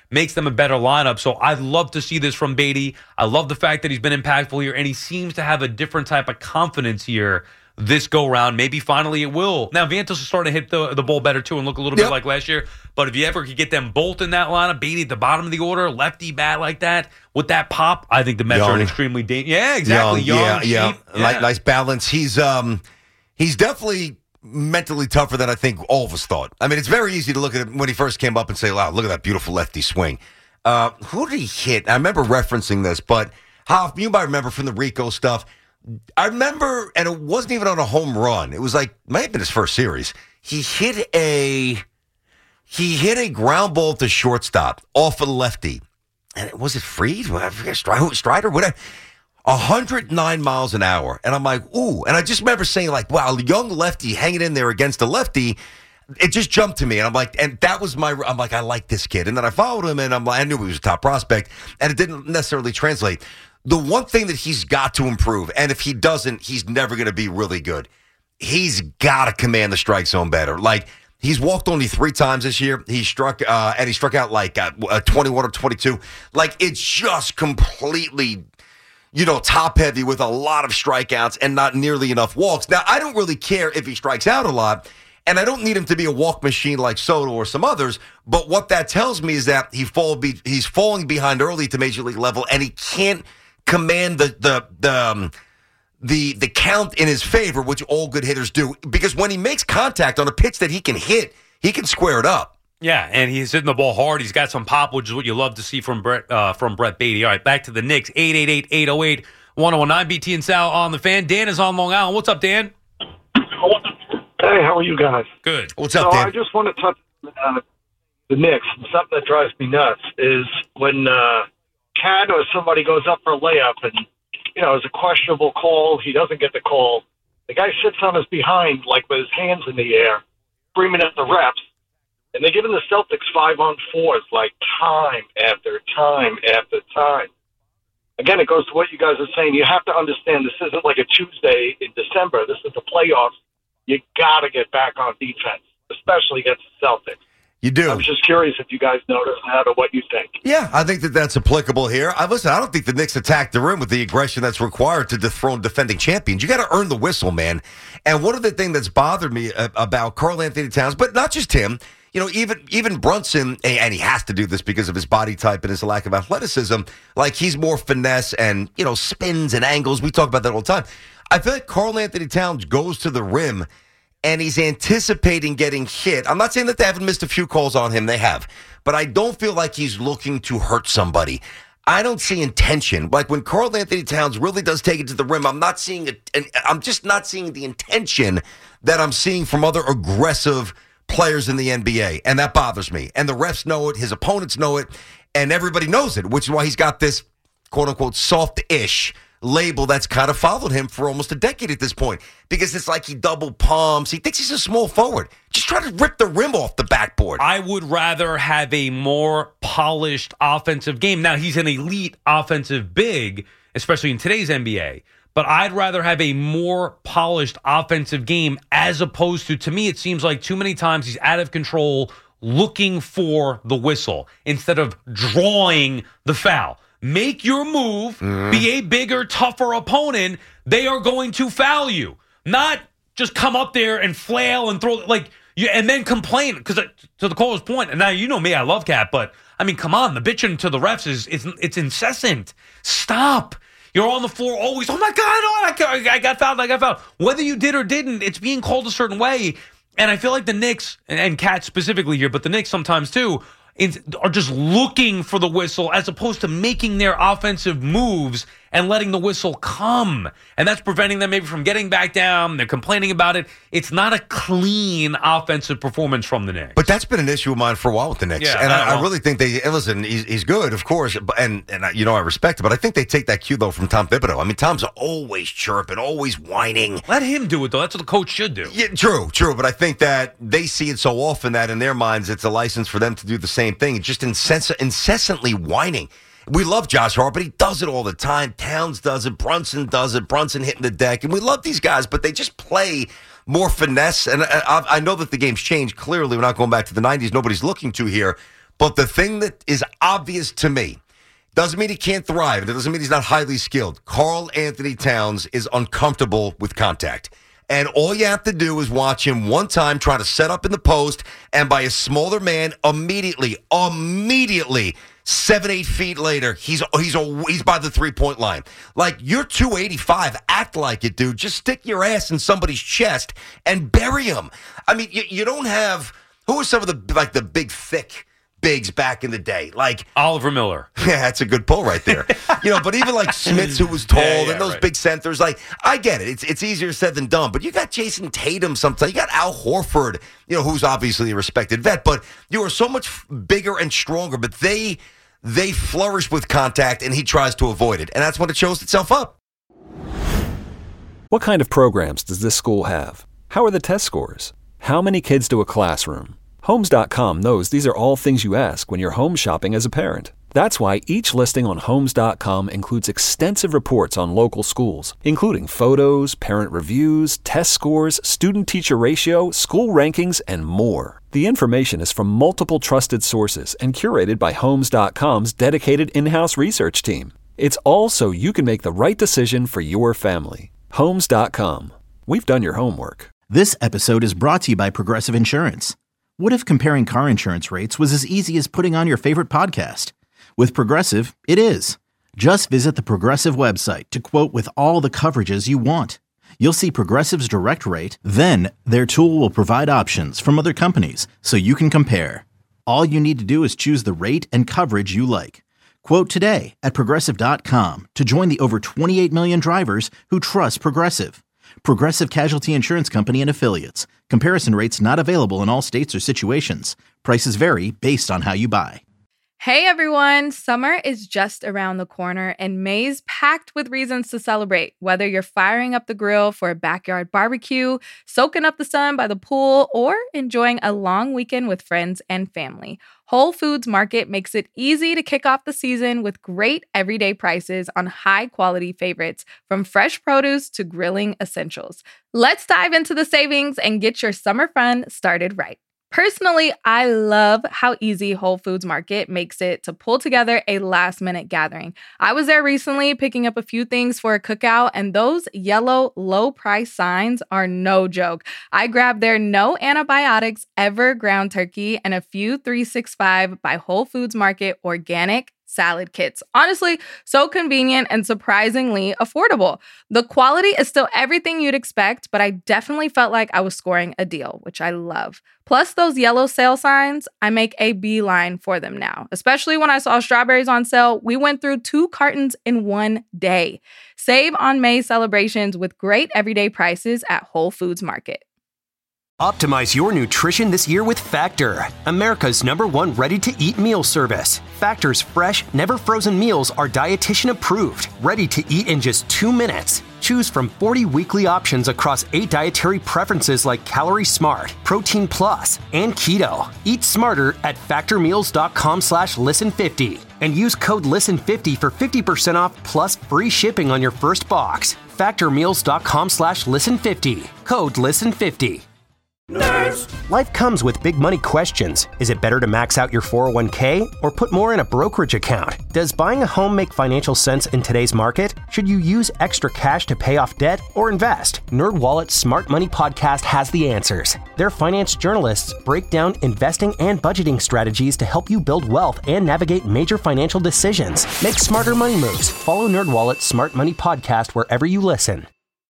makes them a better lineup. So I'd love to see this from Beatty. I love the fact that he's been impactful here, and he seems to have a different type of confidence here this go-round. Maybe finally it will. Now, Vantos is starting to hit the, the ball better, too, and look a little Yep. bit like last year. But if you ever could get them both in that lineup, Beatty at the bottom of the order, lefty bat like that, with that pop, I think the Mets Young. are an extremely dangerous. Yeah, exactly. Young, Young, yeah, yeah. cheap. Ni- Nice balance. He's um, he's definitely mentally tougher than I think all of us thought. I mean, it's very easy to look at it when he first came up and say, wow, look at that beautiful lefty swing. Uh, who did he hit? I remember referencing this, but Hoff, you might remember from the Rico stuff. I remember, and it wasn't even on a home run. It was like, might have been his first series. He hit a, he hit a ground ball to shortstop off a lefty. And it, was it Fried? I forget, Strider, Strider, whatever. one hundred nine miles an hour. And I'm like, ooh. And I just remember saying, like, wow, young lefty hanging in there against a lefty. It just jumped to me. And I'm like, and that was my, I'm like, I like this kid. And then I followed him, and I'm like, I knew he was a top prospect. And it didn't necessarily translate. The one thing that he's got to improve, and if he doesn't, he's never going to be really good. He's got to command the strike zone better. Like, he's walked only three times this year. He struck, uh, and he struck out like uh, twenty-one or twenty-two. Like, it's just completely, you know, top heavy with a lot of strikeouts and not nearly enough walks. Now, I don't really care if he strikes out a lot, and I don't need him to be a walk machine like Soto or some others. But what that tells me is that he fall be, he's falling behind early to major league level, and he can't command the the the um, the the count in his favor, which all good hitters do. Because when he makes contact on a pitch that he can hit, he can square it up. Yeah, and he's hitting the ball hard. He's got some pop, which is what you love to see from Brett uh, from Brett Beatty. All right, back to the Knicks. eight eight eight, eight oh eight, one oh nine. B T and Sal on the Fan. Dan is on Long Island. What's up, Dan? Hey, how are you guys? Good. What's up, so Dan? I just want to touch uh, the Knicks. Something that drives me nuts is when uh, Cat or somebody goes up for a layup and, you know, it's a questionable call. He doesn't get the call. The guy sits on his behind, like with his hands in the air, screaming at the refs. And they're giving the Celtics five on fours, like time after time after time. Again, it goes to what you guys are saying. You have to understand this isn't like a Tuesday in December. This is the playoffs. You got to get back on defense, especially against the Celtics. You do. I'm just curious if you guys notice that or what you think. Yeah, I think that that's applicable here. I listen, I don't think the Knicks attacked the rim with the aggression that's required to dethrone defending champions. You got to earn the whistle, man. And one of the things that's bothered me uh, about Karl Anthony Towns, but not just him, you know, even even Brunson, and he has to do this because of his body type and his lack of athleticism, like he's more finesse and, you know, spins and angles. We talk about that all the time. I feel like Karl Anthony Towns goes to the rim and he's anticipating getting hit. I'm not saying that they haven't missed a few calls on him. They have. But I don't feel like he's looking to hurt somebody. I don't see intention. Like when Karl Anthony Towns really does take it to the rim, I'm not seeing it. And I'm just not seeing the intention that I'm seeing from other aggressive players in the N B A. And that bothers me. And the refs know it. His opponents know it. And everybody knows it, which is why he's got this quote-unquote soft-ish label that's kind of followed him for almost a decade at this point, because it's like he double palms. He thinks he's a small forward. Just try to rip the rim off the backboard. I would rather have a more polished offensive game. Now, he's an elite offensive big, especially in today's N B A, but I'd rather have a more polished offensive game as opposed to, to me, it seems like too many times he's out of control looking for the whistle instead of drawing the foul. Make your move, mm. be a bigger, tougher opponent. They are going to foul you. Not just come up there and flail and throw, like, you, and then complain. Because to the caller's point, and now you know me, I love Cat, but, I mean, come on, the bitching to the refs is it's, it's incessant. Stop. You're on the floor always, oh, my God, oh, I, got, I got fouled, I got fouled. Whether you did or didn't, it's being called a certain way. And I feel like the Knicks, and, and Cat specifically here, but the Knicks sometimes too, are just looking for the whistle as opposed to making their offensive moves and letting the whistle come. And that's preventing them maybe from getting back down. They're complaining about it. It's not a clean offensive performance from the Knicks. But that's been an issue of mine for a while with the Knicks. Yeah, and I, I, I really think they, and listen, he's, he's good, of course, but, and, and I, you know, I respect it, but I think they take that cue, though, from Tom Thibodeau. I mean, Tom's always chirping, always whining. Let him do it, though. That's what the coach should do. Yeah, true, true. But I think that they see it so often that in their minds, it's a license for them to do the same thing. It's just incess- incessantly whining. We love Josh Hart, but he does it all the time. Towns does it. Brunson does it. Brunson hitting the deck. And we love these guys, but they just play more finesse. And I, I know that the game's changed. Clearly, we're not going back to the nineties. Nobody's looking to here. But the thing that is obvious to me, doesn't mean he can't thrive. It doesn't mean he's not highly skilled. Karl Anthony Towns is uncomfortable with contact. And all you have to do is watch him one time try to set up in the post, and by a smaller man, immediately, immediately, seven, eight feet later, he's he's a, he's by the three-point line. Like, you're two eighty-five. Act like it, dude. Just stick your ass in somebody's chest and bury him. I mean, you, you don't have – who are some of the, like, the big, thick – bigs back in the day, like Oliver Miller. Yeah, that's a good pull right there. You know, but even like Smith, who was tall, yeah, yeah, and those right. big centers, like, I get it. It's it's easier said than done. But you got Jason Tatum sometimes. You got Al Horford, you know, who's obviously a respected vet. But you are so much bigger and stronger. But they they flourish with contact, and he tries to avoid it, and that's when it shows itself up. What kind of programs does this school have? How are the test scores? How many kids do a classroom? Homes dot com knows these are all things you ask when you're home shopping as a parent. That's why each listing on Homes dot com includes extensive reports on local schools, including photos, parent reviews, test scores, student-teacher ratio, school rankings, and more. The information is from multiple trusted sources and curated by Homes dot com's dedicated in-house research team. It's all so you can make the right decision for your family. Homes dot com. We've done your homework. This episode is brought to you by Progressive Insurance. What if comparing car insurance rates was as easy as putting on your favorite podcast? With Progressive, it is. Just visit the Progressive website to quote with all the coverages you want. You'll see Progressive's direct rate, then their tool will provide options from other companies so you can compare. All you need to do is choose the rate and coverage you like. Quote today at Progressive dot com to join the over twenty-eight million drivers who trust Progressive. Progressive Casualty Insurance Company and Affiliates. Comparison rates not available in all states or situations. Prices vary based on how you buy. Hey everyone, summer is just around the corner and May's packed with reasons to celebrate. Whether you're firing up the grill for a backyard barbecue, soaking up the sun by the pool, or enjoying a long weekend with friends and family, Whole Foods Market makes it easy to kick off the season with great everyday prices on high-quality favorites, from fresh produce to grilling essentials. Let's dive into the savings and get your summer fun started right. Personally, I love how easy Whole Foods Market makes it to pull together a last-minute gathering. I was there recently picking up a few things for a cookout, and those yellow low-price signs are no joke. I grabbed their no antibiotics ever ground turkey and a few three sixty-five by Whole Foods Market organic salad kits. Honestly, so convenient and surprisingly affordable. The quality is still everything you'd expect, but I definitely felt like I was scoring a deal, which I love. Plus those yellow sale signs, I make a beeline for them now. Especially when I saw strawberries on sale, we went through two cartons in one day. Save on May celebrations with great everyday prices at Whole Foods Market. Optimize your nutrition this year with Factor, America's number one ready-to-eat meal service. Factor's fresh, never-frozen meals are dietitian approved, ready to eat in just two minutes. Choose from forty weekly options across eight dietary preferences like Calorie Smart, Protein Plus, and Keto. Eat smarter at factormeals.com slash listen50 and use code listen fifty for fifty percent off plus free shipping on your first box. factormeals.com slash listen50. Code listen fifty. Nerds. Life comes with big money questions. Is it better to max out your four oh one k or put more in a brokerage account? Does buying a home make financial sense in today's market? Should you use extra cash to pay off debt or invest? NerdWallet's Smart Money Podcast has the answers. Their finance journalists break down investing and budgeting strategies to help you build wealth and navigate major financial decisions. Make smarter money moves. Follow NerdWallet's Smart Money Podcast wherever you listen.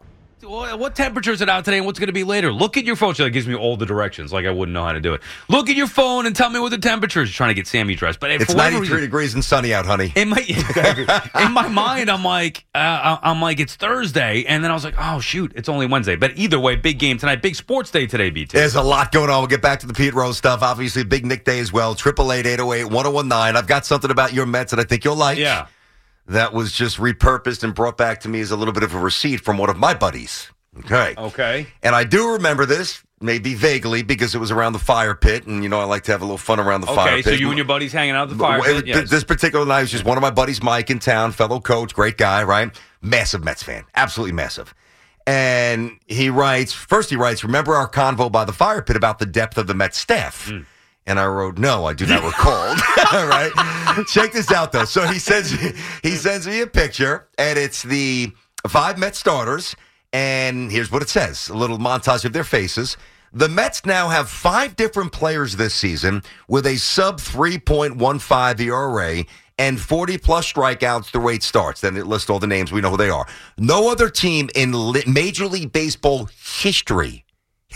What temperature is it out today and what's going to be later? Look at your phone. That gives me all the directions like I wouldn't know how to do it. Look at your phone and tell me what the temperature is. You're trying to get Sammy dressed. But it's ninety-three reason, degrees and sunny out, honey. In my, in my mind, I'm like, uh, I'm like, it's Thursday. And then I was like, oh, shoot, it's only Wednesday. But either way, big game tonight. Big sports day today, B T. There's a lot going on. We'll get back to the Pete Rose stuff. Obviously, big Nick Day as well. eight eight eight, eight oh eight, one oh one nine. I've got something about your Mets that I think you'll like. Yeah. That was just repurposed and brought back to me as a little bit of a receipt from one of my buddies. Okay. Okay. And I do remember this, maybe vaguely, because it was around the fire pit, and, you know, I like to have a little fun around the okay, fire pit. Okay, so you and your buddies hanging out at the fire pit? It, yes. This particular night was just one of my buddies, Mike, in town, fellow coach, great guy, right? Massive Mets fan, absolutely massive. And he writes, first he writes, remember our convo by the fire pit about the depth of the Mets staff? Mm. And I wrote, no, I do not recall. All right. Check this out, though. So he sends, he sends me a picture, and it's the five Mets starters. And here's what it says, a little montage of their faces. The Mets now have five different players this season with a sub three point one five E R A and forty-plus strikeouts through eight starts. Then it lists all the names. We know who they are. No other team in Major League Baseball history,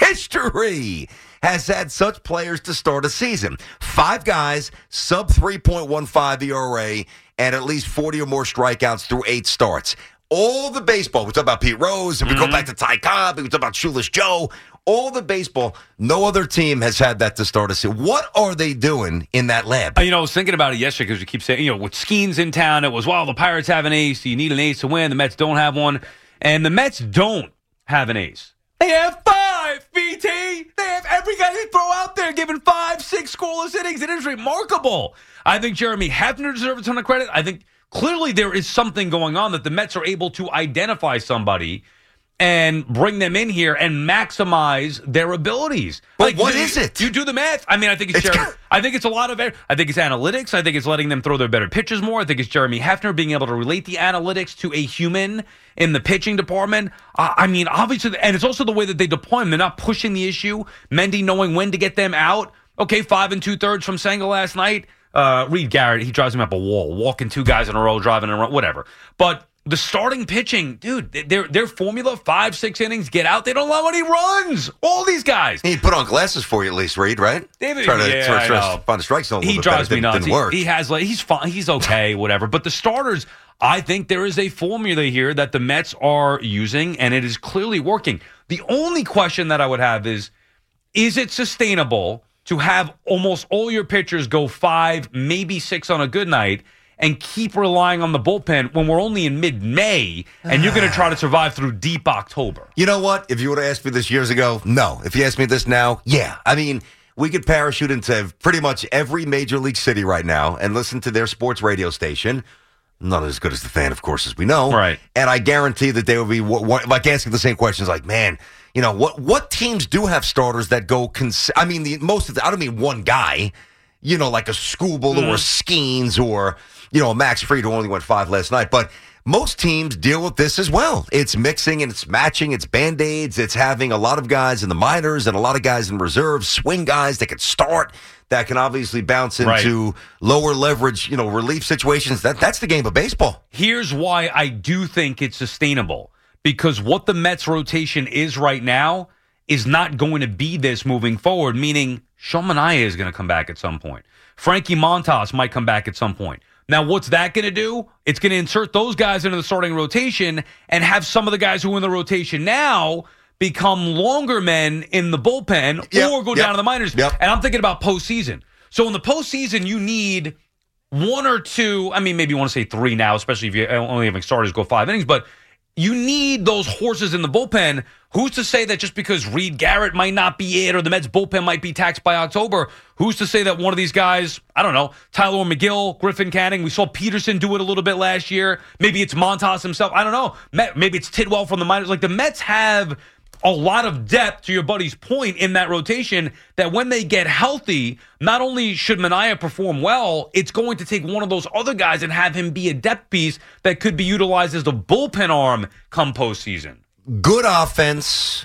history, has had such players to start a season. Five guys, sub three point one five E R A, and at least forty or more strikeouts through eight starts. All the baseball, we talk about Pete Rose, and we mm-hmm. go back to Ty Cobb, and we talk about Shoeless Joe. All the baseball, no other team has had that to start a season. What are they doing in that lab? You know, I was thinking about it yesterday because we keep saying, you know, with Skeens in town, it was, well, the Pirates have an ace. You need an ace to win. The Mets don't have one. And the Mets don't have an ace. They have five, B T. They have every guy they throw out there giving five, six scoreless innings. It is remarkable. I think Jeremy Hefner deserves a ton of credit. I think clearly there is something going on that the Mets are able to identify somebody and bring them in here and maximize their abilities. But like, what you, is it? You do the math. I mean, I think it's, it's Jeremy, I think it's a lot of I think it's analytics. I think it's letting them throw their better pitches more. I think it's Jeremy Hefner being able to relate the analytics to a human in the pitching department. Uh, I mean, obviously, and it's also the way that they deploy them. They're not pushing the issue. Mendy knowing when to get them out. Okay, five and two thirds from Senga last night. Uh, Reed Garrett, he drives him up a wall, walking two guys in a row, driving in a row, whatever. But the starting pitching, dude, their their formula, five, six innings, get out. They don't allow any runs. All these guys. He put on glasses for you at least, Reed, right? David, try to, yeah, try to I know. find a strike zone a little he bit drives better. me Didn't, nuts. didn't work. He, he has like he's fine. He's okay, whatever. But the starters, I think there is a formula here that the Mets are using, and it is clearly working. The only question that I would have is, is it sustainable to have almost all your pitchers go five, maybe six on a good night, and keep relying on the bullpen when we're only in mid-May and you're going to try to survive through deep October? You know what? If you would have asked me this years ago, no. If you ask me this now, yeah. I mean, we could parachute into pretty much every major league city right now and listen to their sports radio station. Not as good as the Fan, of course, as we know. Right. And I guarantee that they would be like asking the same questions like, man, you know, what what teams do have starters that go, cons- I mean, the most of the, I don't mean one guy, you know, like a Skubal mm. or a Skeens or, you know, a Max Fried who only went five last night. But most teams deal with this as well. It's mixing and it's matching. It's Band-Aids. It's having a lot of guys in the minors and a lot of guys in reserve, swing guys that can start, that can obviously bounce into right. lower leverage, you know, relief situations. That That's the game of baseball. Here's why I do think it's sustainable. Because what the Mets rotation is right now is not going to be this moving forward, meaning Sean Manaea is going to come back at some point. Frankie Montas might come back at some point. Now, what's that going to do? It's going to insert those guys into the starting rotation and have some of the guys who are in the rotation now become longer men in the bullpen yep, or go yep, down to the minors. Yep. And I'm thinking about postseason. So in the postseason, you need one or two, I mean, maybe you want to say three now, especially if you're only having starters go five innings, but you need those horses in the bullpen. Who's to say that just because Reed Garrett might not be it or the Mets bullpen might be taxed by October, who's to say that one of these guys, I don't know, Tyler McGill, Griffin Canning, we saw Peterson do it a little bit last year. Maybe it's Montas himself. I don't know. Maybe it's Tidwell from the minors. Like the Mets have a lot of depth, to your buddy's point, in that rotation that when they get healthy, not only should Manaea perform well, it's going to take one of those other guys and have him be a depth piece that could be utilized as the bullpen arm come postseason. Good offense,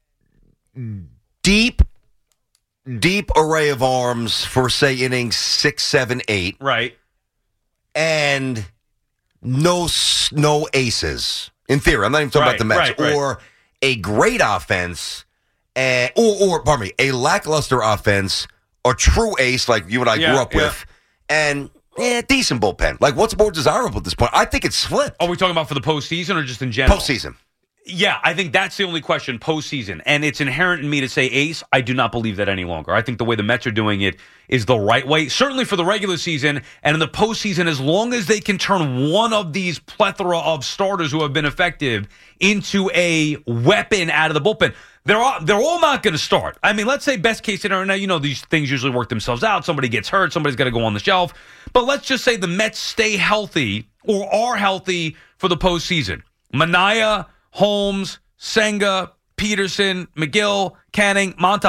deep, deep array of arms for, say, innings six, seven, eight. Right. And no, no aces. In theory, I'm not even talking right, about the Mets. Right, right. Or a great offense, and, or, or, pardon me, a lackluster offense, a true ace like you and I yeah, grew up yeah. with, and eh, decent bullpen. Like, what's more desirable at this point? I think it's flipped. Are we talking about for the postseason or just in general? Postseason. Yeah, I think that's the only question, postseason. And it's inherent in me to say ace. I do not believe that any longer. I think the way the Mets are doing it is the right way, certainly for the regular season. And in the postseason, as long as they can turn one of these plethora of starters who have been effective into a weapon out of the bullpen, they're all, they're all not going to start. I mean, let's say best case scenario. Now, you know, these things usually work themselves out. Somebody gets hurt. Somebody's got to go on the shelf. But let's just say the Mets stay healthy or are healthy for the postseason. Manaea, Holmes, Senga, Peterson, McGill, Canning, Montas.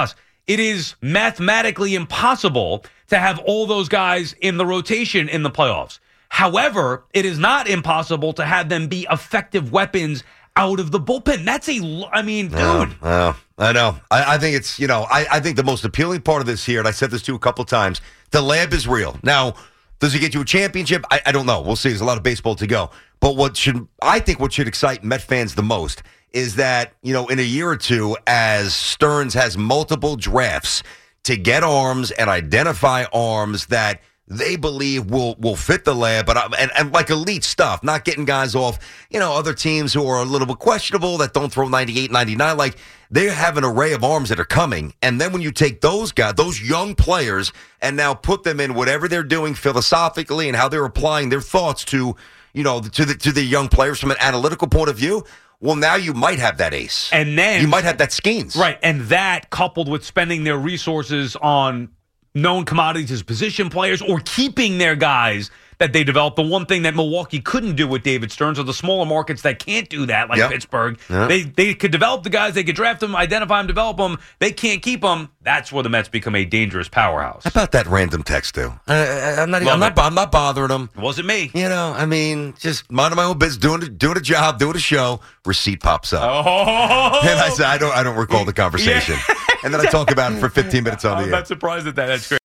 it is mathematically impossible to have all those guys in the rotation in the playoffs. However, it is not impossible to have them be effective weapons out of the bullpen. That's a, I mean, dude. Oh, oh, I know. I, I think it's, you know, I, I think the most appealing part of this here, and I said this to you a couple times, the lab is real. Now, does it get you a championship? I, I don't know. We'll see. There's a lot of baseball to go. But what should, I think what should excite Met fans the most is that, you know, in a year or two, as Stearns has multiple drafts to get arms and identify arms that they believe will will fit the lab, but and, and like elite stuff, not getting guys off, you know, other teams who are a little bit questionable that don't throw ninety-eight, ninety-nine. Like, they have an array of arms that are coming. And then when you take those guys, those young players, and now put them in whatever they're doing philosophically and how they're applying their thoughts to, you know, to the to the young players from an analytical point of view, well, now you might have that ace. And then you might have that Skeens. Right. And that coupled with spending their resources on known commodities as position players or keeping their guys that they developed. The one thing that Milwaukee couldn't do with David Stearns, or the smaller markets that can't do that, like yep. Pittsburgh, yep. they they could develop the guys, they could draft them, identify them, develop them. They can't keep them. That's where the Mets become a dangerous powerhouse. How about that random text, too? I, I'm not. I'm not, I'm not bothering them. It wasn't me. You know, I mean, just minding my own business, doing doing a job, doing a show. Receipt pops up, oh. and I said, I don't, I don't recall the conversation. Yeah. And then I talk about it for fifteen minutes on the I'm air. not surprised at that. That's great.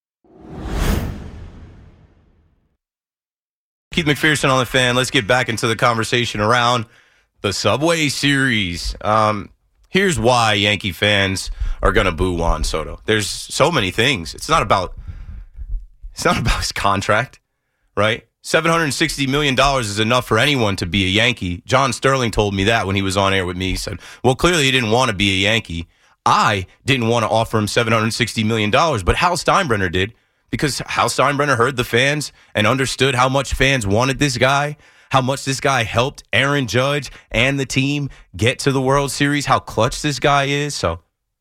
Keith McPherson on the Fan. Let's get back into the conversation around the Subway Series. Um, here's why Yankee fans are going to boo Juan Soto. There's so many things. It's not about it's not about his contract, right? seven hundred sixty million dollars is enough for anyone to be a Yankee. John Sterling told me that when he was on air with me. He said, well, clearly he didn't want to be a Yankee. I didn't want to offer him seven hundred sixty million dollars, but Hal Steinbrenner did. Because Hal Steinbrenner heard the fans and understood how much fans wanted this guy, how much this guy helped Aaron Judge and the team get to the World Series, how clutch this guy is. So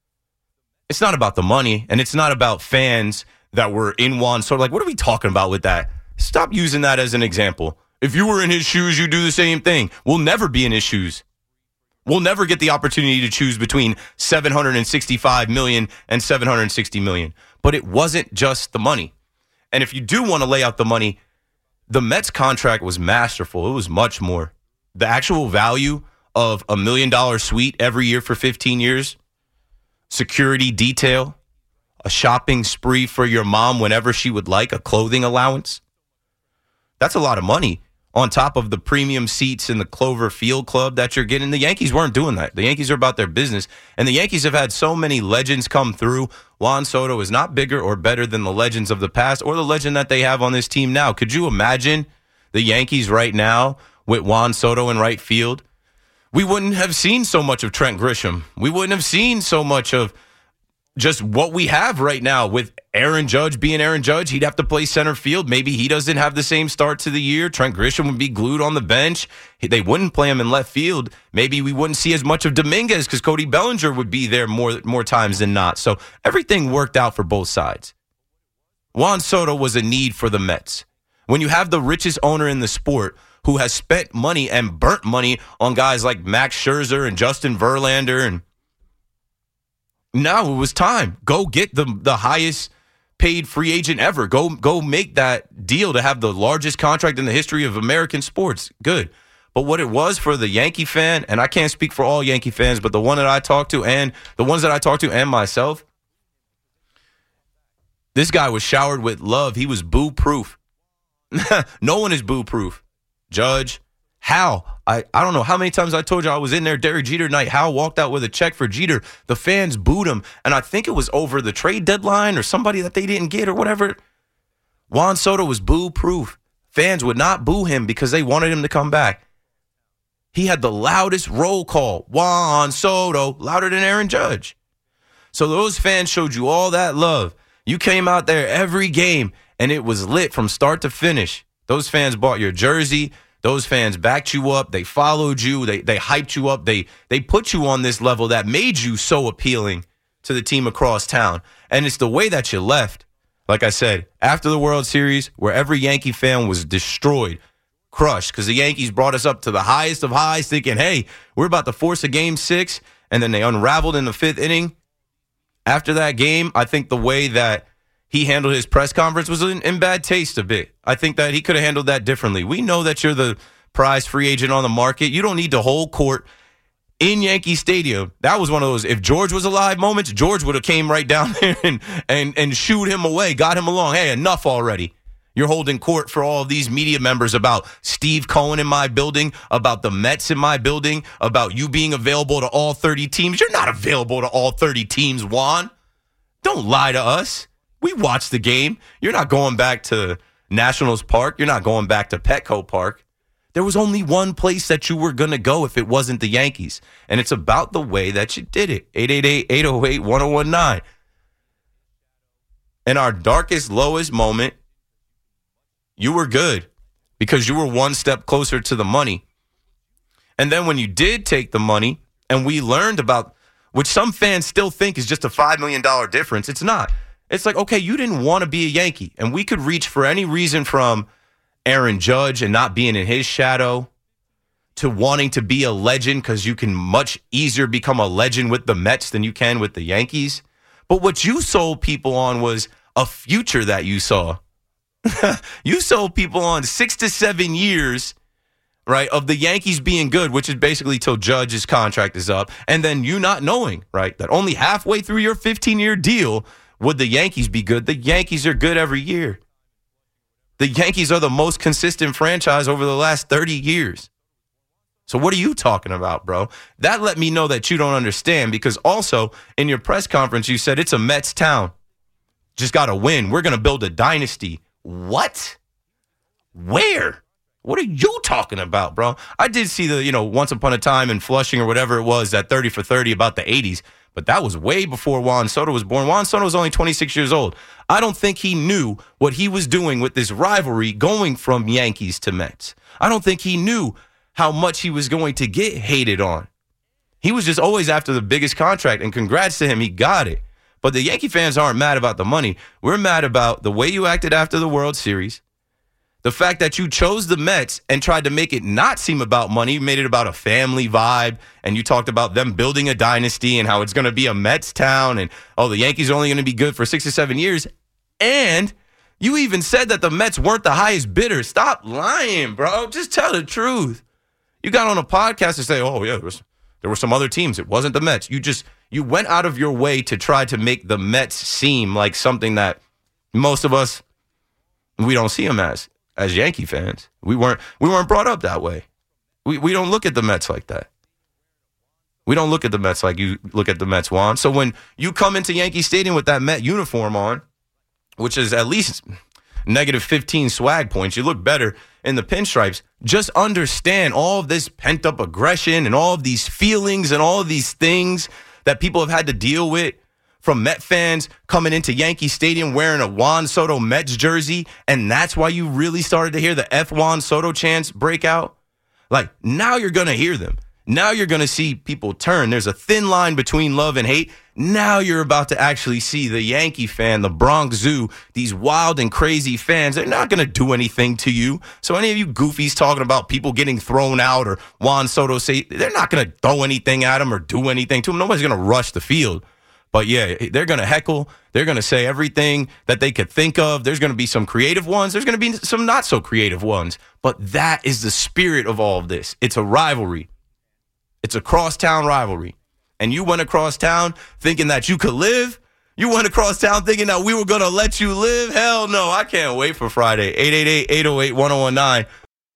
it's not about the money, and it's not about fans that were in Juan Soto. Like, what are we talking about with that? Stop using that as an example. If you were in his shoes, you do the same thing. We'll never be in his shoes. We'll never get the opportunity to choose between seven hundred sixty-five million dollars and seven hundred sixty million dollars. But it wasn't just the money. And if you do want to lay out the money, the Mets contract was masterful. It was much more. The actual value of a million dollar suite every year for fifteen years, security detail, a shopping spree for your mom whenever she would like, a clothing allowance. That's a lot of money. On top of the premium seats in the Clover Field Club that you're getting. The Yankees weren't doing that. The Yankees are about their business. And the Yankees have had so many legends come through. Juan Soto is not bigger or better than the legends of the past or the legend that they have on this team now. Could you imagine the Yankees right now with Juan Soto in right field? We wouldn't have seen so much of Trent Grisham. We wouldn't have seen so much of just what we have right now with Aaron Judge being Aaron Judge. He'd have to play center field. Maybe he doesn't have the same start to the year. Trent Grisham would be glued on the bench. They wouldn't play him in left field. Maybe we wouldn't see as much of Dominguez because Cody Bellinger would be there more, more times than not. So everything worked out for both sides. Juan Soto was a need for the Mets. When you have the richest owner in the sport who has spent money and burnt money on guys like Max Scherzer and Justin Verlander, and now it was time. Go get the the highest paid free agent ever. Go go make that deal to have the largest contract in the history of American sports. Good. But what it was for the Yankee fan, and I can't speak for all Yankee fans, but the one that I talked to and the ones that I talked to and myself, this guy was showered with love. He was boo-proof. No one is boo-proof. Judge, Hal, I, I don't know how many times I told you I was in there Derek Jeter night. Hal walked out with a check for Jeter. The fans booed him, and I think it was over the trade deadline or somebody that they didn't get or whatever. Juan Soto was boo-proof. Fans would not boo him because they wanted him to come back. He had the loudest roll call. Juan Soto, louder than Aaron Judge. So those fans showed you all that love. You came out there every game, and it was lit from start to finish. Those fans bought your jersey. Those fans backed you up. They followed you. They they hyped you up. They they put you on this level that made you so appealing to the team across town. And it's the way that you left. Like I said, after the World Series, where every Yankee fan was destroyed, crushed, because the Yankees brought us up to the highest of highs, thinking, hey, we're about to force a game six, and then they unraveled in the fifth inning. After that game, I think the way that he handled his press conference was in, in bad taste a bit. I think that he could have handled that differently. We know that you're the prize free agent on the market. You don't need to hold court in Yankee Stadium. That was one of those, if George was alive moments, George would have came right down there and, and, and shooed him away, got him along. Hey, enough already. You're holding court for all of these media members about Steve Cohen in my building, about the Mets in my building, about you being available to all thirty teams. You're not available to all thirty teams, Juan. Don't lie to us. We watched the game. You're not going back to Nationals Park. You're not going back to Petco Park. There was only one place that you were going to go if it wasn't the Yankees. And it's about the way that you did it. eight eight eight, eight oh eight, one oh one nine. In our darkest, lowest moment, you were good because you were one step closer to the money. And then when you did take the money and we learned about, which some fans still think is just a five million dollars difference, it's not. It's like, okay, you didn't want to be a Yankee. And we could reach for any reason from Aaron Judge and not being in his shadow to wanting to be a legend because you can much easier become a legend with the Mets than you can with the Yankees. But what you sold people on was a future that you saw. You sold people on six to seven years, right, of the Yankees being good, which is basically till Judge's contract is up, and then you not knowing, right, that only halfway through your fifteen-year deal would the Yankees be good. The Yankees are good every year. The Yankees are the most consistent franchise over the last thirty years. So what are you talking about, bro? That let me know that you don't understand, because also in your press conference you said it's a Mets town. Just got to win. We're going to build a dynasty. What? Where? What are you talking about, bro? I did see the, you know, Once Upon a Time in Flushing or whatever it was, that thirty for thirty about the eighties, but that was way before Juan Soto was born. Juan Soto was only twenty-six years old. I don't think he knew what he was doing with this rivalry going from Yankees to Mets. I don't think he knew how much he was going to get hated on. He was just always after the biggest contract, and congrats to him, he got it. But the Yankee fans aren't mad about the money. We're mad about the way you acted after the World Series. The fact that you chose the Mets and tried to make it not seem about money. You made it about a family vibe. And you talked about them building a dynasty and how it's going to be a Mets town. And, oh, the Yankees are only going to be good for six or seven years. And you even said that the Mets weren't the highest bidder. Stop lying, bro. Just tell the truth. You got on a podcast to say, oh, yeah, there, was, there were some other teams. It wasn't the Mets. You just... You went out of your way to try to make the Mets seem like something that most of us, we don't see them as, as Yankee fans. We weren't we weren't brought up that way. We we don't look at the Mets like that. We don't look at the Mets like you look at the Mets, Juan. So when you come into Yankee Stadium with that Met uniform on, which is at least negative fifteen swag points, you look better in the pinstripes. Just understand all of this pent-up aggression and all of these feelings and all of these things that people have had to deal with from Met fans coming into Yankee Stadium wearing a Juan Soto Mets jersey, and that's why you really started to hear the F Juan Soto chants break out. Like, now you're going to hear them. Now you're going to see people turn. There's a thin line between love and hate. Now you're about to actually see the Yankee fan, the Bronx Zoo, these wild and crazy fans. They're not going to do anything to you. So any of you goofies talking about people getting thrown out or Juan Soto say, they're not going to throw anything at them or do anything to them. Nobody's going to rush the field. But yeah, they're going to heckle. They're going to say everything that they could think of. There's going to be some creative ones. There's going to be some not so creative ones. But that is the spirit of all of this. It's a rivalry. It's a crosstown rivalry. And you went across town thinking that you could live. You went across town thinking that we were going to let you live. Hell no, I can't wait for Friday. eight eight eight, eight oh eight, one oh one nine.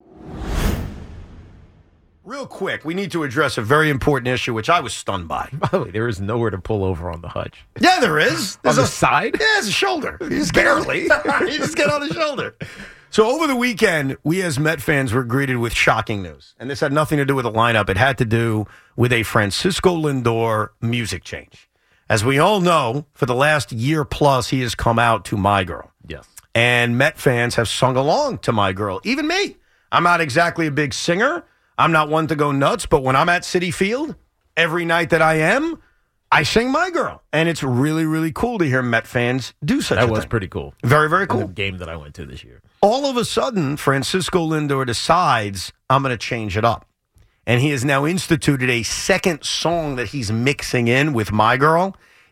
Real quick, we need to address a very important issue, which I was stunned by. By the way, there is nowhere to pull over on the hutch. Yeah, there is. There's on the a, side? Yeah, there's a shoulder. You just Barely. you just get on the shoulder. So over the weekend, we as Met fans were greeted with shocking news. And this had nothing to do with the lineup. It had to do with a Francisco Lindor music change. As we all know, for the last year plus, he has come out to My Girl. Yes. And Met fans have sung along to My Girl. Even me. I'm not exactly a big singer. I'm not one to go nuts. But when I'm at Citi Field, every night that I am, I sing My Girl. And it's really, really cool to hear Met fans do such that a thing. That was pretty cool. Very, very cool. In the game that I went to this year. All of a sudden, Francisco Lindor decides, I'm going to change it up. And he has now instituted a second song that he's mixing in with My Girl.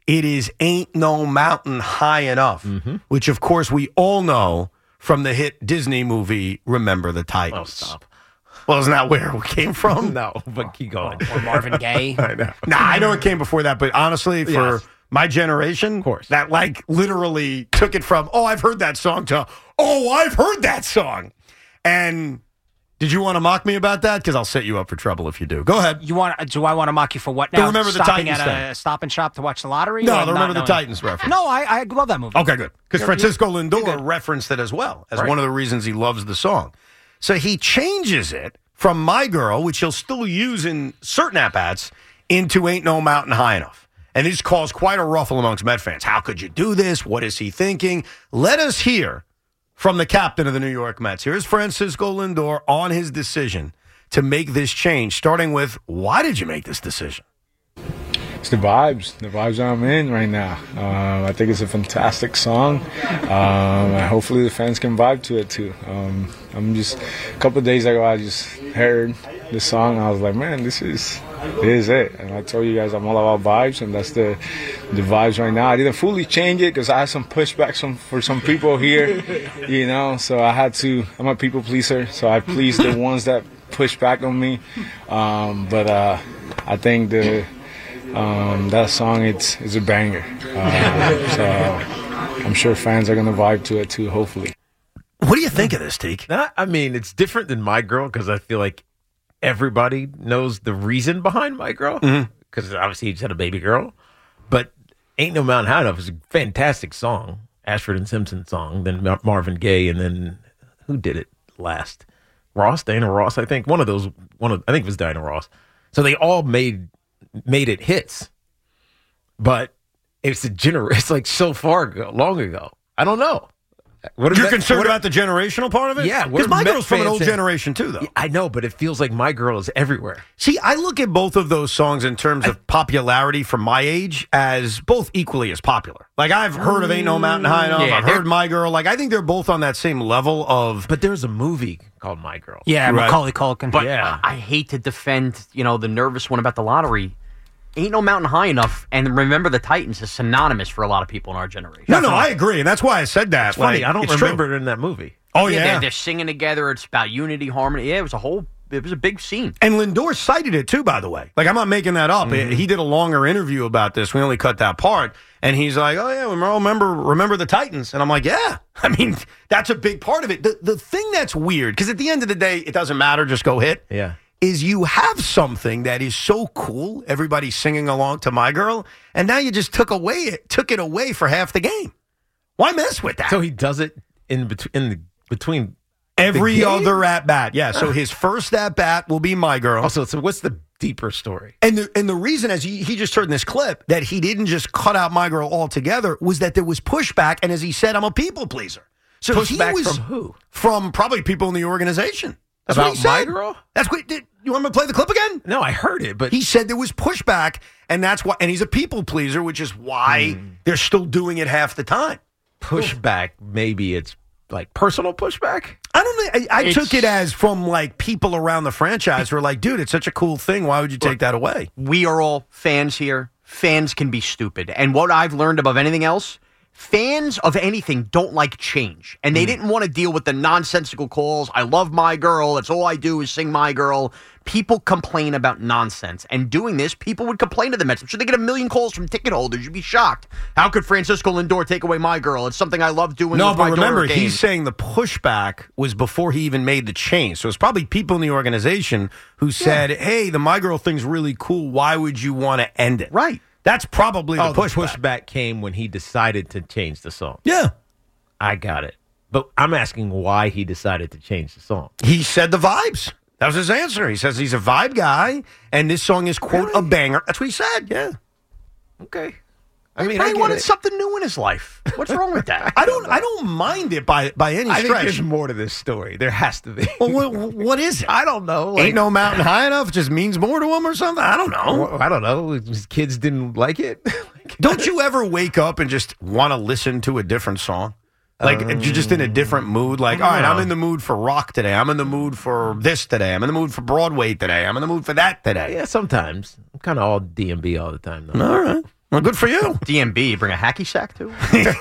It is Ain't No Mountain High Enough, Mm-hmm. which, of course, we all know from the hit Disney movie Remember the Titans. Oh, stop. Well, isn't that where it came from? No, but keep going. Or Marvin Gaye. I know. Nah, I know it came before that, but honestly, for Yes. my generation, of course, that like literally took it from, oh, I've heard that song to, oh, I've heard that song. And did you want to mock me about that? Because I'll set you up for trouble if you do. Go ahead. You want? Do I want to mock you for what The now? Remember the Stopping Titans at thing. a Stop and Shop to watch the lottery? No, Or the not Remember the knowing- Titans reference. No, I, I love that movie. Okay, good. Because You're- Francisco you're- Lindor you're good. referenced it as well as Right. one of the reasons he loves the song. So he changes it from My Girl, which he'll still use in certain at-bats, into Ain't No Mountain High Enough. And this caused quite a ruffle amongst Met fans. How could you do this? What is he thinking? Let us hear from the captain of the New York Mets. Here's Francisco Lindor on his decision to make this change, starting with, why did you make this decision? It's the vibes, the vibes I'm in right now. Um, I think it's a fantastic song. Um, and hopefully the fans can vibe to it too. Um, I'm just a couple of days ago, I just heard the song. And I was like, man, this is this is it. And I told you guys I'm all about vibes, and that's the the vibes right now. I didn't fully change it because I had some pushback some for some people here, you know. So I had to. I'm a people pleaser, so I pleased the ones that push back on me. Um, but uh, I think the Um, that song, it's, it's a banger. Uh, so I'm sure fans are going to vibe to it too, hopefully. What do you think of this, Teak? Nah, I mean, it's different than My Girl because I feel like everybody knows the reason behind My Girl because obviously he just had a baby girl. But Ain't No Mountain High Enough is a fantastic song, Ashford and Simpson song, then Mar- Marvin Gaye, and then who did it last? Ross, Diana Ross, I think. One of those, one of I think it was Diana Ross. So they all made made it hits, but it's a gener- It's like so far ago, long ago. I don't know. What You're Met- concerned what- about the generational part of it? Yeah, because what My Met Girl's from an fans old say- generation too, though. Yeah, I know, but it feels like My Girl is everywhere. See, I look at both of those songs in terms of popularity from my age as both equally as popular. Like, I've heard of Ain't No Mountain High Enough. Yeah, I've they're- heard My Girl. Like, I think they're both on that same level of. But there's a movie called My Girl. Yeah, Right. Macaulay Culkin. But Yeah. I hate to defend, you know, the nervous one about the lottery. Ain't No Mountain High Enough, and Remember the Titans is synonymous for a lot of people in our generation. No, no, I agree. And that's why I said that. It's funny. Like, I don't it's remember true. it in that movie. Oh, yeah. They're, they're singing together. It's about unity, harmony. Yeah, it was a whole, it was a big scene. And Lindor cited it too, by the way. Like, I'm not making that up. Mm-hmm. He did a longer interview about this. We only cut that part. And he's like, oh, yeah, remember remember the Titans. And I'm like, yeah. I mean, that's a big part of it. The, the thing that's weird, because at the end of the day, it doesn't matter. Just go hit. Yeah. Is you have something that is so cool. Everybody's singing along to My Girl. And now you just took away it, took it away for half the game. Why mess with that? So he does it in between in the, between Every the game? other at bat. Yeah. So his first at bat will be My Girl. Also, so what's the deeper story? And the and the reason, as he, he just heard in this clip, that he didn't just cut out My Girl altogether was that there was pushback. And as he said, I'm a people pleaser. So he Pushback was from who? From probably people in the organization. That's what About he said. My Girl? That's what. Did, you want me to play the clip again? No, I heard it, but He said there was pushback, and that's why. And he's a people pleaser, which is why they're still doing it half the time. pushback, maybe it's like personal pushback. I don't know. I, I It's- took it as from like people around the franchise who are like, dude, it's such a cool thing. Why would you take that away? We are all fans here. Fans can be stupid. And what I've learned above anything else, fans of anything don't like change. And they didn't want to deal with the nonsensical calls. I love My Girl. That's all I do is sing My Girl. People complain about nonsense. And doing this, people would complain to the Mets. I'm sure they get a million calls from ticket holders. You'd be shocked. How could Francisco Lindor take away My Girl? It's something I love doing No, with but my remember, daughter at he's games. saying the pushback was before he even made the change. So it's probably people in the organization who said, hey, the My Girl thing's really cool. Why would you want to end it? Right. That's probably the Oh, the pushback. pushback came when he decided to change the song. Yeah. I got it. But I'm asking why he decided to change the song. He said the vibes. That was his answer. He says he's a vibe guy, and this song is, quote, a banger. That's what he said, yeah. Okay. I mean, I he get wanted it. something new in his life. What's wrong with that? I don't I don't mind it by by any I think stretch. there's more to this story. There has to be. Well, what, what is it? I don't know. Like, Ain't no mountain high enough? It just means more to him or something? I don't know. I don't know. His kids didn't like it. Don't you ever wake up and just want to listen to a different song? Like, you're just in a different mood. Like, all right, I'm in the mood for rock today. I'm in the mood for this today. I'm in the mood for Broadway today. I'm in the mood for that today. Yeah, sometimes. I'm kind of all D and B all the time, though. All right. Well, good for you. D M B, you bring a hacky sack too?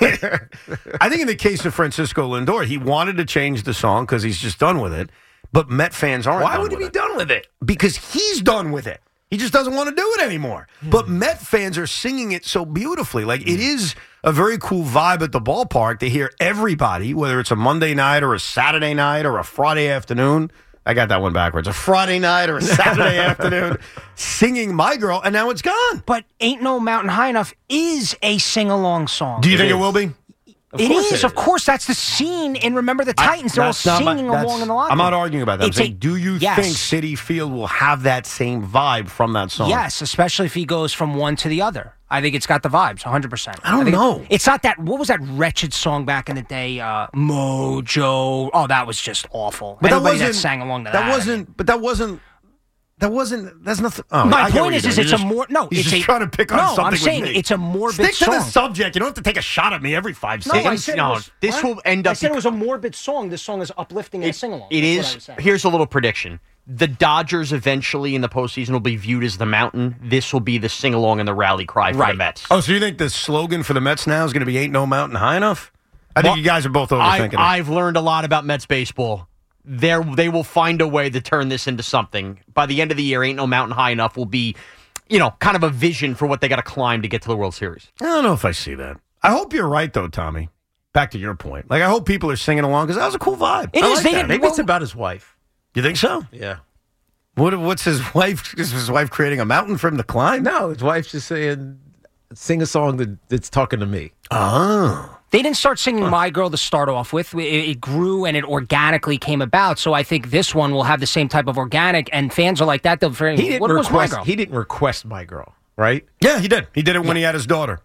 I think in the case of Francisco Lindor, he wanted to change the song because he's just done with it. But Met fans aren't. Why done would he with be it. done with it? Because he's done with it. He just doesn't want to do it anymore. But Met fans are singing it so beautifully. Like, it is a very cool vibe at the ballpark to hear everybody, whether it's a Monday night or a Saturday night or a Friday afternoon. I got that one backwards. A Friday night or a Saturday afternoon singing My Girl, and now it's gone. But Ain't No Mountain High Enough is a sing-along song. Do you think it will be? It is, of course. That's the scene in Remember the Titans. They're all That's not my- singing that's- along in the locker I'm room. not arguing about that. I'm It's saying, a- do you yes. think Citi Field will have that same vibe from that song? Yes, especially if he goes from one to the other. I think it's got the vibes, one hundred percent. I don't think know. It, it's not that, what was that wretched song back in the day? Uh, Mojo. Oh, that was just awful. But that Everybody that, wasn't- sang along to that. That wasn't, but that wasn't, that wasn't, that's nothing. Oh, My I get what point is, you're is doing. it's You're a just- more, no, he's it's just a, trying to pick on no, something I'm with saying me. it's a morbid Stick song. to the subject. You don't have to take a shot at me every five No, seconds. I said it No, was, this what? will end I up said it was a morbid song. This song is uplifting and a sing-along. It That's what I is. was saying. Here's a little prediction. The Dodgers eventually in the postseason will be viewed as the mountain. This will be the sing-along and the rally cry for the Mets. Oh, so you think the slogan for the Mets now is going to be "Ain't no mountain high enough"? I think Well, you guys are both I, overthinking it. I've learned a lot about Mets baseball. There, they will find a way to turn this into something. By the end of the year, Ain't No Mountain High Enough will be, you know, kind of a vision for what they got to climb to get to the World Series. I don't know if I see that. I hope you're right, though, Tommy. Back to your point. Like, I hope people are singing along because that was a cool vibe. It I is. like They that. didn't- Maybe it's about his wife. You think so? Yeah. What? What's his wife? Is his wife creating a mountain for him to climb? No, his wife's just saying, sing a song that, that's talking to me. Oh. They didn't start singing My Girl to start off with. It, it grew and it organically came about. So I think this one will have the same type of organic, and fans are like that. They'll very, He didn't what was My request. Girl? He didn't request My Girl, right? Yeah, he did. He did it when he had his daughter.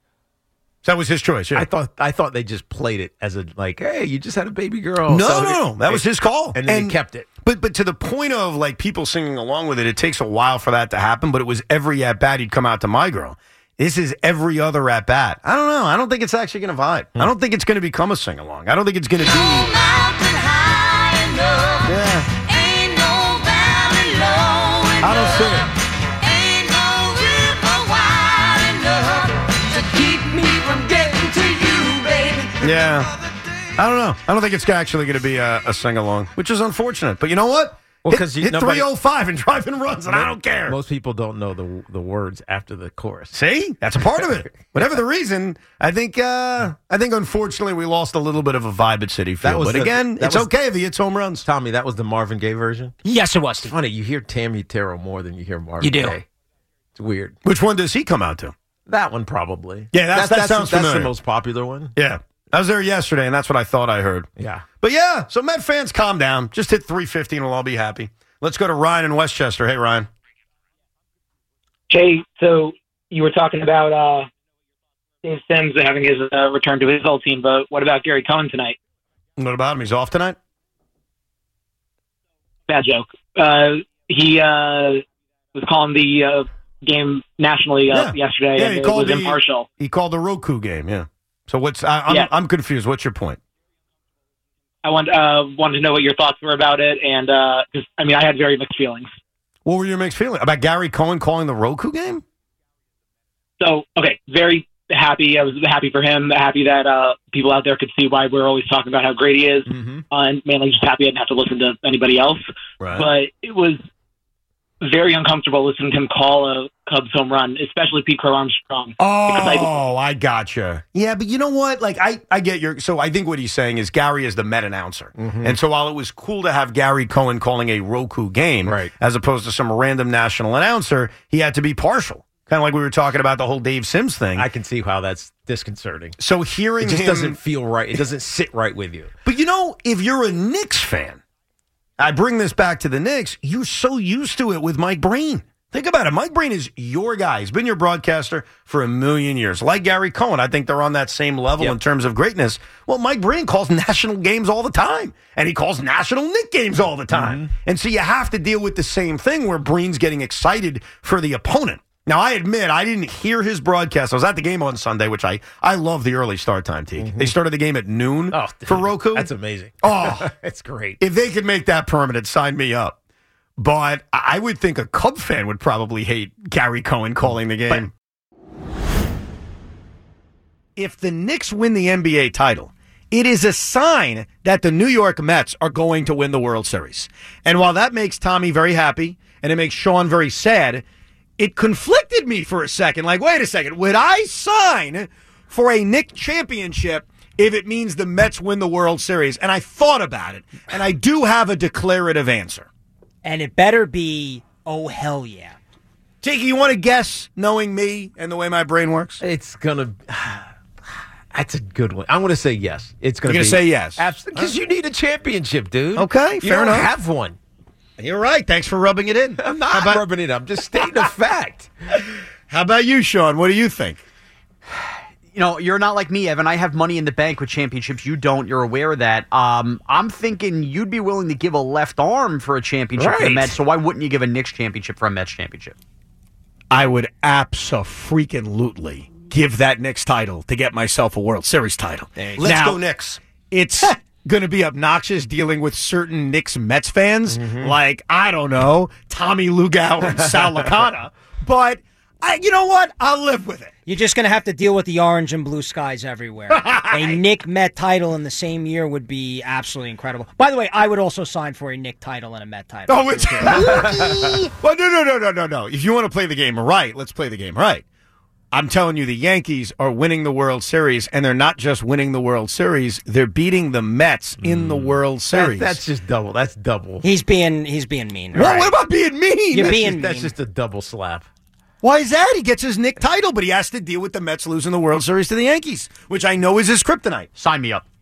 That was his choice. Yeah. I thought. I thought they just played it as a like, hey, you just had a baby girl. No, So no, no. That was his call. and then he kept it. But but to the point of like people singing along with it, it takes a while for that to happen. But it was every at bat he'd come out to My Girl. This is every other at bat. I don't know. I don't think it's actually going to vibe. I don't think it's going to become a sing along. I don't think it's going to be. Yeah. I don't see it. Yeah. I don't know. I don't think it's actually going to be a, a sing along, which is unfortunate. But you know what? Well, hit, 'cause you- hit nobody- three oh five and driving runs, and I don't care. Most people don't know the the words after the chorus. See, that's a part of it. Whatever the reason, I think. Uh, I think unfortunately we lost a little bit of a vibe at Citi Field. But the- again, that it's was- okay if he hits home runs. Tommy, that was the Marvin Gaye version. Yes, it was. It's funny. You hear Tammy Terrell more than you hear Marvin You do. Gaye. It's weird. Which one does he come out to? That one probably. Yeah, that's- that that's, sounds that's familiar. the most popular one. Yeah, I was there yesterday, and that's what I thought I heard. Yeah. But yeah, so Met fans, calm down. Just hit three fifty, and we'll all be happy. Let's go to Ryan in Westchester. Hey, Ryan. Jay, so you were talking about uh, Dave Sims having his uh, return to his old team, but what about Gary Cohen tonight? What about him? He's off tonight? Bad joke. Uh, he uh, was calling the uh, game nationally uh, Yeah. yesterday, Yeah, and he it called was the- impartial. He called the Roku game, yeah. So what's, I, I'm, Yeah. I'm confused. What's your point? I want, uh, wanted to know what your thoughts were about it, and uh 'cause I mean, I had very mixed feelings. What were your mixed feelings? About Gary Cohen calling the Roku game? So, okay, very happy. I was happy for him, happy that uh, people out there could see why we're always talking about how great he is, Mm-hmm. uh, and mainly just happy I didn't have to listen to anybody else. Right. But it was very uncomfortable listening to him call a Cubs home run, especially Pete Crow Armstrong. Oh, I gotcha. Yeah, but you know what? Like, I, I get your... So I think what he's saying is Gary is the Met announcer. Mm-hmm. And so while it was cool to have Gary Cohen calling a Roku game, Right. as opposed to some random national announcer, he had to be partial. Kind of like we were talking about the whole Dave Sims thing. I can see how that's disconcerting. So hearing It just him... doesn't feel right. It doesn't sit right with you. But you know, if you're a Knicks fan, I bring this back to the Knicks, you're so used to it with Mike Breen. Think about it. Mike Breen is your guy. He's been your broadcaster for a million years. Like Gary Cohen, I think they're on that same level Yep. in terms of greatness. Well, Mike Breen calls national games all the time, and he calls national Knick games all the time. Mm-hmm. And so you have to deal with the same thing where Breen's getting excited for the opponent. Now, I admit, I didn't hear his broadcast. I was at the game on Sunday, which I, I love the early start time, Teague. Mm-hmm. They started the game at noon Oh, for Roku. That's amazing. Oh, it's great. if they could make that permanent, sign me up. But I would think a Cub fan would probably hate Gary Cohen calling the game. if the Knicks win the N B A title, it is a sign that the New York Mets are going to win the World Series. And while that makes Tommy very happy and it makes Sean very sad, it conflicted me for a second. Like, wait a second, would I sign for a Knicks championship if it means the Mets win the World Series? And I thought about it, and I do have a declarative answer. And it better be, oh, hell yeah. Tiki, you want to guess, knowing me and the way my brain works? It's going to... That's a good one. I'm going to say yes. It's going to You're be... going to say yes? Absolutely. Because you need a championship, dude. Okay, you fair don't enough. have one. You're right. Thanks for rubbing it in. I'm not about, rubbing it in. I'm just stating a fact. How about you, Sean? What do you think? You know, you're not like me, Evan. I have money in the bank with championships. You don't. You're aware of that. Um, I'm thinking you'd be willing to give a left arm for a championship for the Right. Mets, so why wouldn't you give a Knicks championship for a Mets championship? I would abso-freaking-lutely give that Knicks title to get myself a World Series title. Let's Now, go Knicks. It's going to be obnoxious dealing with certain Knicks Mets fans, like, I don't know, Tommy Lugau and Sal Licata, but I, you know what? I'll live with it. You're just going to have to deal with the orange and blue skies everywhere. A Nick Met title in the same year would be absolutely incredible. By the way, I would also sign for a Nick title and a Met title. Oh, it's well, no, no, no, no, no, no. If you want to play the game right, let's play the game right. I'm telling you, the Yankees are winning the World Series, and they're not just winning the World Series; they're beating the Mets in the World Series. That, that's just double. That's double. He's being he's being mean. What, what about being mean? You're That's being just, mean. That's just a double slap. Why is that? He gets his Nick title, but he has to deal with the Mets losing the World Series to the Yankees, which I know is his kryptonite. Sign me up.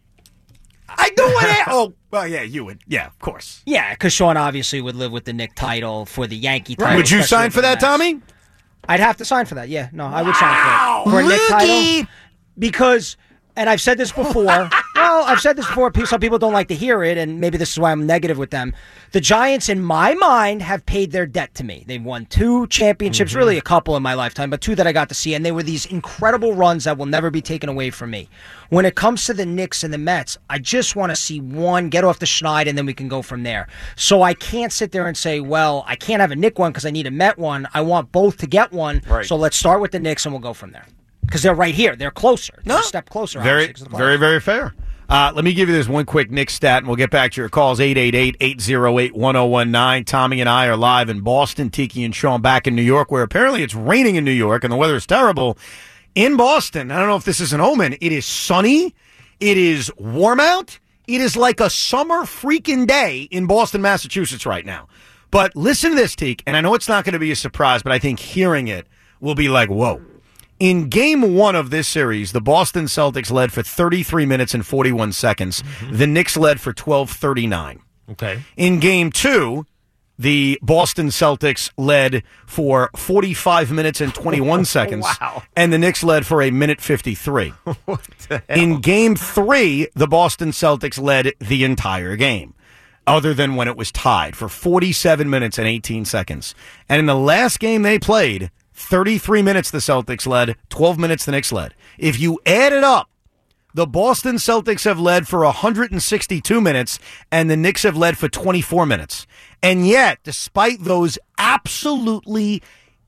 I know what. Oh, well, yeah, you would. Yeah, of course. Yeah, because Sean obviously would live with the Nick title for the Yankee title. Would you especially sign with for the that, Mets. Tommy? I'd have to sign for that. Yeah, no, I would sign for it. For a Nick title. Because, and I've said this before. Well, I've said this before. Some people don't like to hear it, and maybe this is why I'm negative with them. The Giants, in my mind, have paid their debt to me. They've won two championships, really a couple in my lifetime, but two that I got to see, and they were these incredible runs that will never be taken away from me. When it comes to the Knicks and the Mets, I just want to see one get off the schneid, and then we can go from there. So I can't sit there and say, well, I can't have a Knick one because I need a Met one. I want both to get one, Right. so let's start with the Knicks, and we'll go from there. Because they're right here. They're closer. They're a step closer. Very, obviously, 'cause of the very, playoffs. very fair. Uh, let me give you this one quick Knicks stat, and we'll get back to your calls. eight eight eight, eight oh eight, one oh one nine. Tommy and I are live in Boston. Tiki and Sean back in New York, where apparently it's raining in New York, and the weather is terrible. In Boston, I don't know if this is an omen, it is sunny. It is warm out. It is like a summer freaking day in Boston, Massachusetts right now. But listen to this, Teak, and I know it's not going to be a surprise, but I think hearing it will be like, whoa. In game one of this series, the Boston Celtics led for thirty-three minutes and forty-one seconds. Mm-hmm. The Knicks led for twelve thirty-nine. Okay. In game two, the Boston Celtics led for forty-five minutes and twenty-one seconds. Wow. And the Knicks led for a minute fifty-three. What the hell? In game three, the Boston Celtics led the entire game, other than when it was tied, for forty-seven minutes and eighteen seconds. And in the last game they played, thirty-three minutes the Celtics led, twelve minutes the Knicks led. If you add it up, the Boston Celtics have led for one hundred sixty-two minutes, and the Knicks have led for twenty-four minutes. And yet, despite those absolutely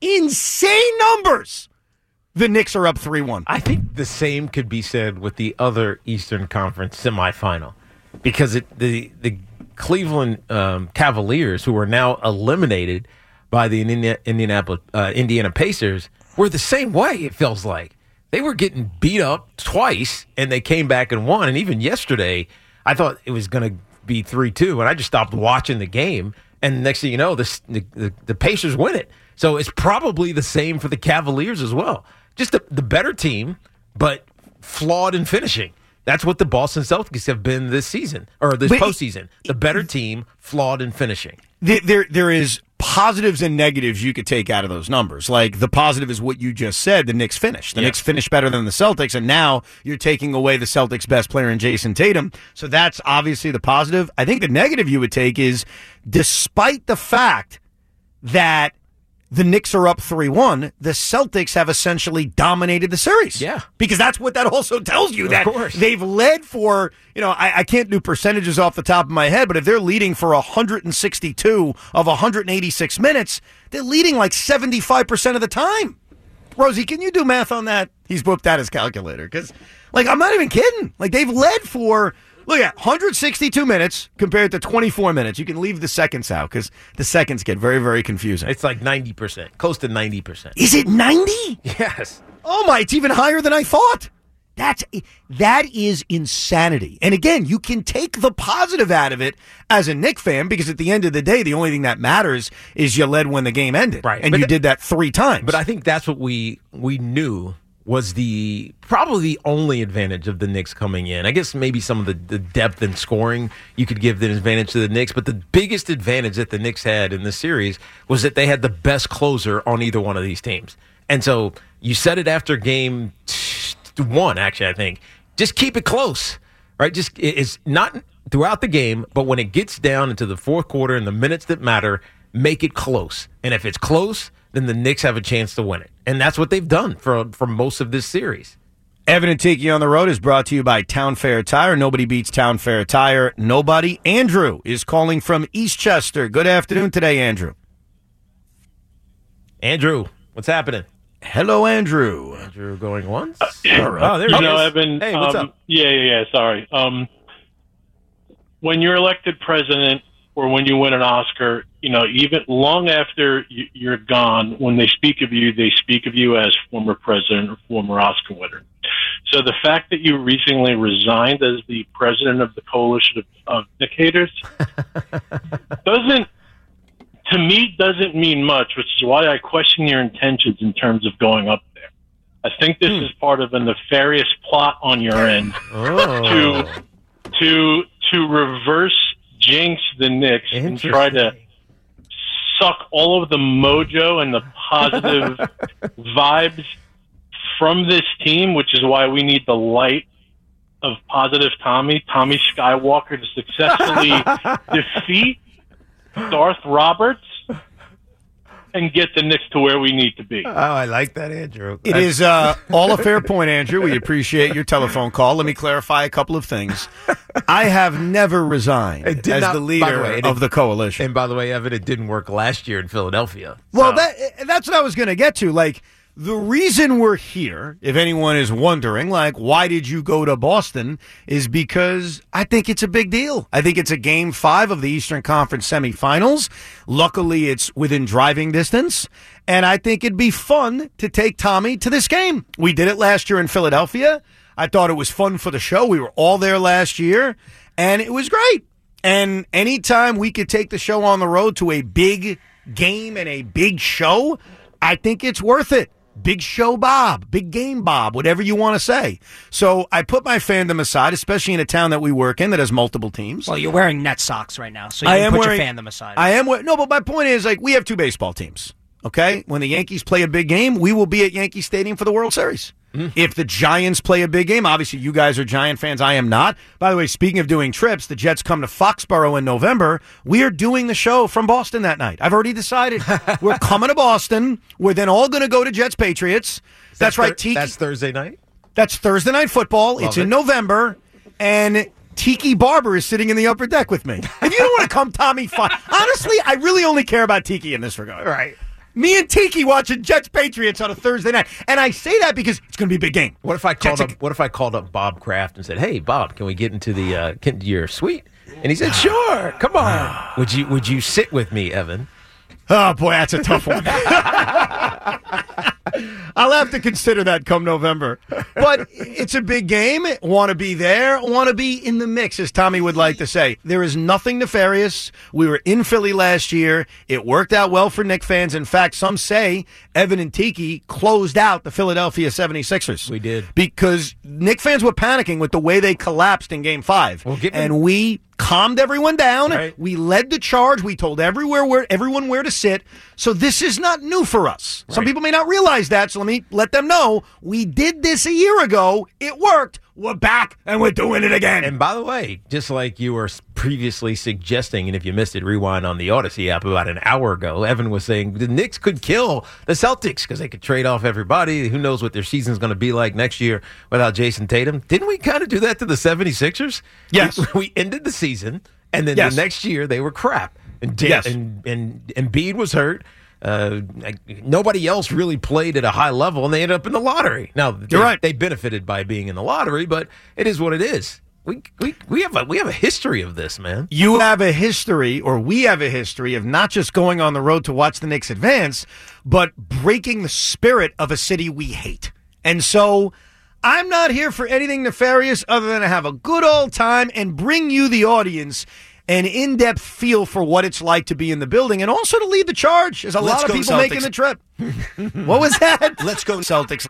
insane numbers, the Knicks are up three one. I think the same could be said with the other Eastern Conference semifinal, because it, the the Cleveland um, Cavaliers, who are now eliminated by the Indiana, Indianapolis uh, Indiana Pacers, were the same way. It feels like they were getting beat up twice, and they came back and won. And even yesterday, I thought it was going to be three two, and I just stopped watching the game. And next thing you know, the, the the Pacers win it. So it's probably the same for the Cavaliers as well. Just the, the better team, but flawed in finishing. That's what the Boston Celtics have been this season, or this But- postseason. The better team, flawed in finishing. There, there, there is positives and negatives you could take out of those numbers. Like, the positive is what you just said, the Knicks finished. The Yeah. Knicks finished better than the Celtics, and now you're taking away the Celtics' best player in Jason Tatum. So that's obviously the positive. I think the negative you would take is, despite the fact that the Knicks are up three one, the Celtics have essentially dominated the series. Yeah. Because that's what that also tells you, Of that course. they've led for, you know, I, I can't do percentages off the top of my head, but if they're leading for one hundred sixty-two of one hundred eighty-six minutes, they're leading like seventy-five percent of the time. Rosie, can you do math on that? He's whooped out his calculator because, like, I'm not even kidding. Like, they've led for, look at one hundred sixty-two minutes compared to twenty-four minutes. You can leave the seconds out because the seconds get very, very confusing. It's like ninety percent, close to ninety percent. Is it ninety? Yes. Oh, my, it's even higher than I thought. That's that is insanity. And again, you can take the positive out of it as a Knicks fan because at the end of the day, the only thing that matters is you led when the game ended. Right. And But you th- did that three times. But I think that's what we we knew was the probably the only advantage of the Knicks coming in. I guess maybe some of the, the depth and scoring you could give the advantage to the Knicks, but the biggest advantage that the Knicks had in this series was that they had the best closer on either one of these teams. And so you said it after game one, actually, I think. Just keep it close, right? Just it's not throughout the game, but when it gets down into the fourth quarter and the minutes that matter, make it close. And if it's close, then the Knicks have a chance to win it. And that's what they've done for, for most of this series. Evan and Tiki on the Road is brought to you by Town Fair Tire. Nobody beats Town Fair Tire. Nobody. Andrew is calling from Eastchester. Good afternoon today, Andrew. Andrew, what's happening? Hello, Andrew. Andrew going once? All right. Oh, there you he know, is. Evan. Hey, what's um, up? Yeah, yeah, yeah. Sorry. Um, when you're elected president or when you win an Oscar, you know, even long after you- you're gone, when they speak of you, they speak of you as former president or former Oscar winner. So the fact that you recently resigned as the president of the coalition of, of Nick haters doesn't, to me, doesn't mean much, which is why I question your intentions in terms of going up there. I think this is part of a nefarious plot on your end to to to reverse jinx the Knicks and try to suck all of the mojo and the positive vibes from this team, which is why we need the light of positive Tommy, Tommy Skywalker, to successfully defeat Darth Roberts and get the Knicks to where we need to be. Oh, I like that, Andrew. It is uh, all a fair point, Andrew. We appreciate your telephone call. Let me clarify a couple of things. I have never resigned It did as not- the by leader the way, it- of the coalition. And by the way, Evan, it didn't work last year in Philadelphia. Well, So- that that's what I was going to get to. Like, the reason we're here, if anyone is wondering, like, why did you go to Boston, is because I think it's a big deal. I think it's a game five of the Eastern Conference semifinals. Luckily, it's within driving distance. And I think it'd be fun to take Tommy to this game. We did it last year in Philadelphia. I thought it was fun for the show. We were all there last year, and it was great. And anytime we could take the show on the road to a big game and a big show, I think it's worth it. Big show Bob, big game Bob, whatever you want to say. So I put my fandom aside, especially in a town that we work in that has multiple teams. Well, you're wearing net socks right now, so you I can am put wearing, your fandom aside. I am. we- No, but my point is, like, we have two baseball teams. Okay, when the Yankees play a big game, we will be at Yankee Stadium for the World Series. If the Giants play a big game, obviously you guys are Giant fans. I am not. By the way, speaking of doing trips, the Jets come to Foxborough in November. We are doing the show from Boston that night. I've already decided we're coming to Boston. We're then all going to go to Jets Patriots. That's, That's right. Thur- Tiki. that's Thursday night? That's Thursday night football. Love it's in it. November, and Tiki Barber is sitting in the upper deck with me. If you don't want to come, Tommy, fine. Honestly, I really only care about Tiki in this regard. Right. Me and Tiki watching Jets Patriots on a Thursday night, and I say that because it's going to be a big game. What if I called Jets- up? What if I called up Bob Kraft and said, "Hey, Bob, can we get into the uh, get into your suite?" And he said, "Sure, come on." would you Would you sit with me, Evan? Oh boy, that's a tough one. I'll have to consider that come November. But it's a big game. Want to be there. Want to be in the mix, as Tommy would like to say. There is nothing nefarious. We were in Philly last year. It worked out well for Knicks fans. In fact, some say Evan and Tiki closed out the Philadelphia seventy-sixers. We did. Because Knicks fans were panicking with the way they collapsed in game five. Well, give me- and we calmed everyone down. Right. We led the charge. We told everywhere where everyone where to sit. So this is not new for us. Some Right. people may not realize that. So let me let them know we did this a year ago. It worked. We're back and we're doing it again. And by the way, just like you were previously suggesting, and if you missed it, rewind on the Odyssey app about an hour ago, Evan was saying the Knicks could kill the Celtics because they could trade off everybody. Who knows what their season's going to be like next year without Jason Tatum? Didn't we kind of do that to the seventy-sixers? Yes. We, we ended the season, and then Yes. the next year they were crap. And, Da- Yes. and, and Embiid was hurt. Uh, like, nobody else really played at a high level, and they ended up in the lottery. Now, they, You're right. they benefited by being in the lottery, but it is what it is. We we we have a we have a history of this, man. You have a history, or we have a history, of not just going on the road to watch the Knicks advance, but breaking the spirit of a city we hate. And so I'm not here for anything nefarious other than to have a good old time and bring you, the audience, an in-depth feel for what it's like to be in the building, and also to lead the charge. There's a Let's lot of go people Celtics. making the trip. What was that? Let's go Celtics.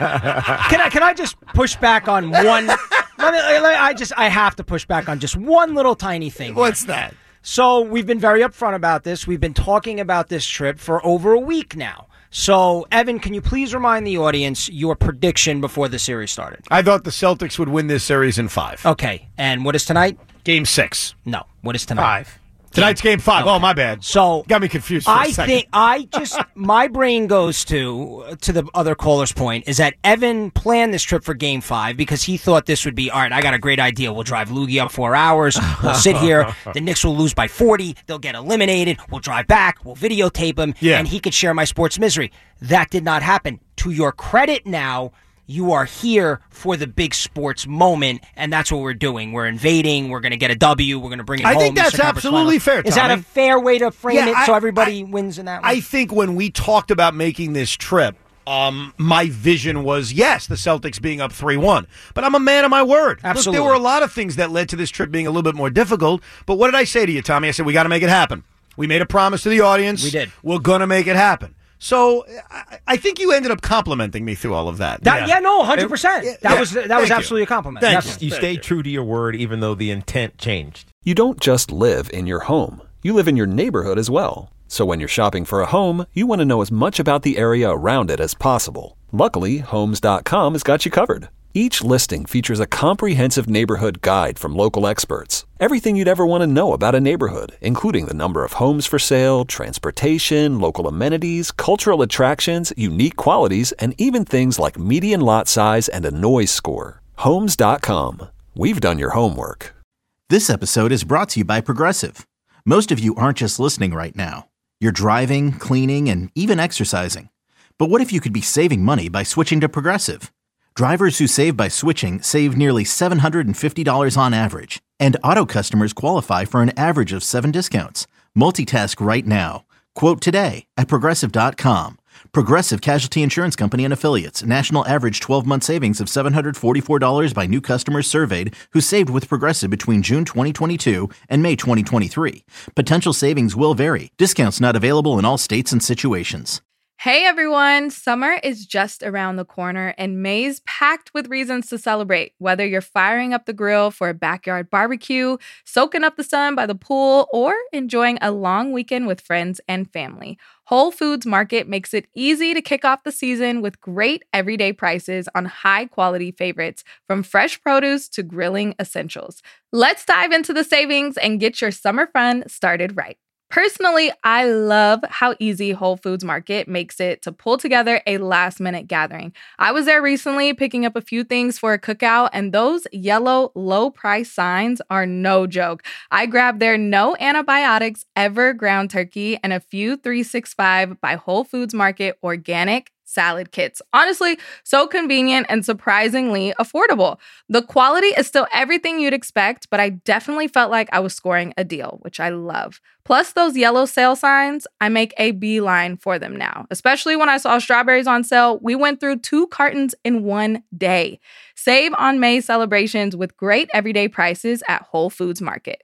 Can I can I just push back on one? let me, let me- I just I have to push back on just one little tiny thing. here. What's that? So we've been very upfront about this. We've been talking about this trip for over a week now. So Evan, can you please remind the audience your prediction before the series started? I thought the Celtics would win this series in five. Okay, and what is tonight? Game six. No, what is tonight? Five. Tonight's game five. Oh, my bad. So got me confused for a I second. think I just my brain goes to to the other caller's point is that Evan planned this trip for Game Five because he thought this would be all right. I got a great idea. We'll drive Loogie up four hours. We'll sit here. The Knicks will lose by forty. They'll get eliminated. We'll drive back. We'll videotape him, Yeah. and he could share my sports misery. That did not happen. To your credit, now. You are here for the big sports moment, and that's what we're doing. We're invading. We're going to get a W. We're going to bring it I home. think that's Eastern Conference absolutely Finals. fair, Is that a Tommy. fair way to frame Yeah, it I- so everybody wins in that one? I think when we talked about making this trip, um, my vision was, yes, the Celtics being up three one. But I'm a man of my word. Absolutely. Look, there were a lot of things that led to this trip being a little bit more difficult. But what did I say to you, Tommy? I said, we got to make it happen. We made a promise to the audience. We did. We're going to make it happen. So I, I think you ended up complimenting me through all of that. That, yeah. no, one hundred percent. That Yeah. was that Thank was you. absolutely a compliment. Thank Definitely. You stayed true to your word, even though the intent changed. You don't just live in your home, you live in your neighborhood as well. So when you're shopping for a home, you want to know as much about the area around it as possible. Luckily, Homes dot com has got you covered. Each listing features a comprehensive neighborhood guide from local experts. Everything you'd ever want to know about a neighborhood, including the number of homes for sale, transportation, local amenities, cultural attractions, unique qualities, and even things like median lot size and a noise score. Homes dot com. We've done your homework. This episode is brought to you by Progressive. Most of you aren't just listening right now. You're driving, cleaning, and even exercising. But what if you could be saving money by switching to Progressive? Drivers who save by switching save nearly seven hundred fifty dollars on average. And auto customers qualify for an average of seven discounts. Multitask right now. Quote today at Progressive dot com. Progressive Casualty Insurance Company and Affiliates. National average twelve-month savings of seven hundred forty-four dollars by new customers surveyed who saved with Progressive between June twenty twenty-two and May twenty twenty-three. Potential savings will vary. Discounts not available in all states and situations. Hey everyone, summer is just around the corner and May's packed with reasons to celebrate. Whether you're firing up the grill for a backyard barbecue, soaking up the sun by the pool, or enjoying a long weekend with friends and family, Whole Foods Market makes it easy to kick off the season with great everyday prices on high-quality favorites, from fresh produce to grilling essentials. Let's dive into the savings and get your summer fun started right. Personally, I love how easy Whole Foods Market makes it to pull together a last-minute gathering. I was there recently picking up a few things for a cookout, and those yellow low-price signs are no joke. I grabbed their no antibiotics ever ground turkey and a few three sixty-five by Whole Foods Market organic salad kits. Honestly, so convenient and surprisingly affordable. The quality is still everything you'd expect, but I definitely felt like I was scoring a deal, which I love. Plus those yellow sale signs, I make a beeline for them now. Especially when I saw strawberries on sale, we went through two cartons in one day. Save on May celebrations with great everyday prices at Whole Foods Market.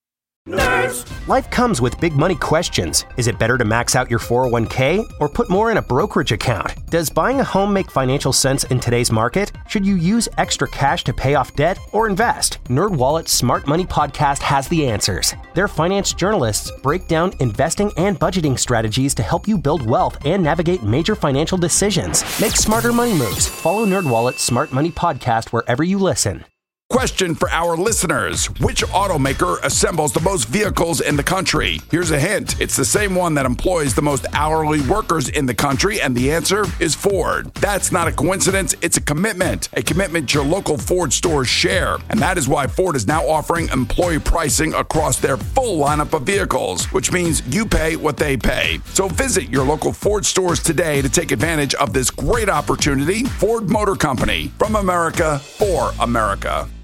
Nerds. Life comes with big money questions. Is it better to max out your four oh one k or put more in a brokerage account? Does buying a home make financial sense in today's market? Should you use extra cash to pay off debt or invest? NerdWallet's Smart Money Podcast has the answers. Their finance journalists break down investing and budgeting strategies to help you build wealth and navigate major financial decisions. Make smarter money moves. Follow NerdWallet's Smart Money Podcast wherever you listen. Question for our listeners. Which automaker assembles the most vehicles in the country? Here's a hint. It's the same one that employs the most hourly workers in the country, and the answer is Ford. That's not a coincidence. It's a commitment. A commitment your local Ford stores share. And that is why Ford is now offering employee pricing across their full lineup of vehicles, which means you pay what they pay. So visit your local Ford stores today to take advantage of this great opportunity. Ford Motor Company. From America, for America.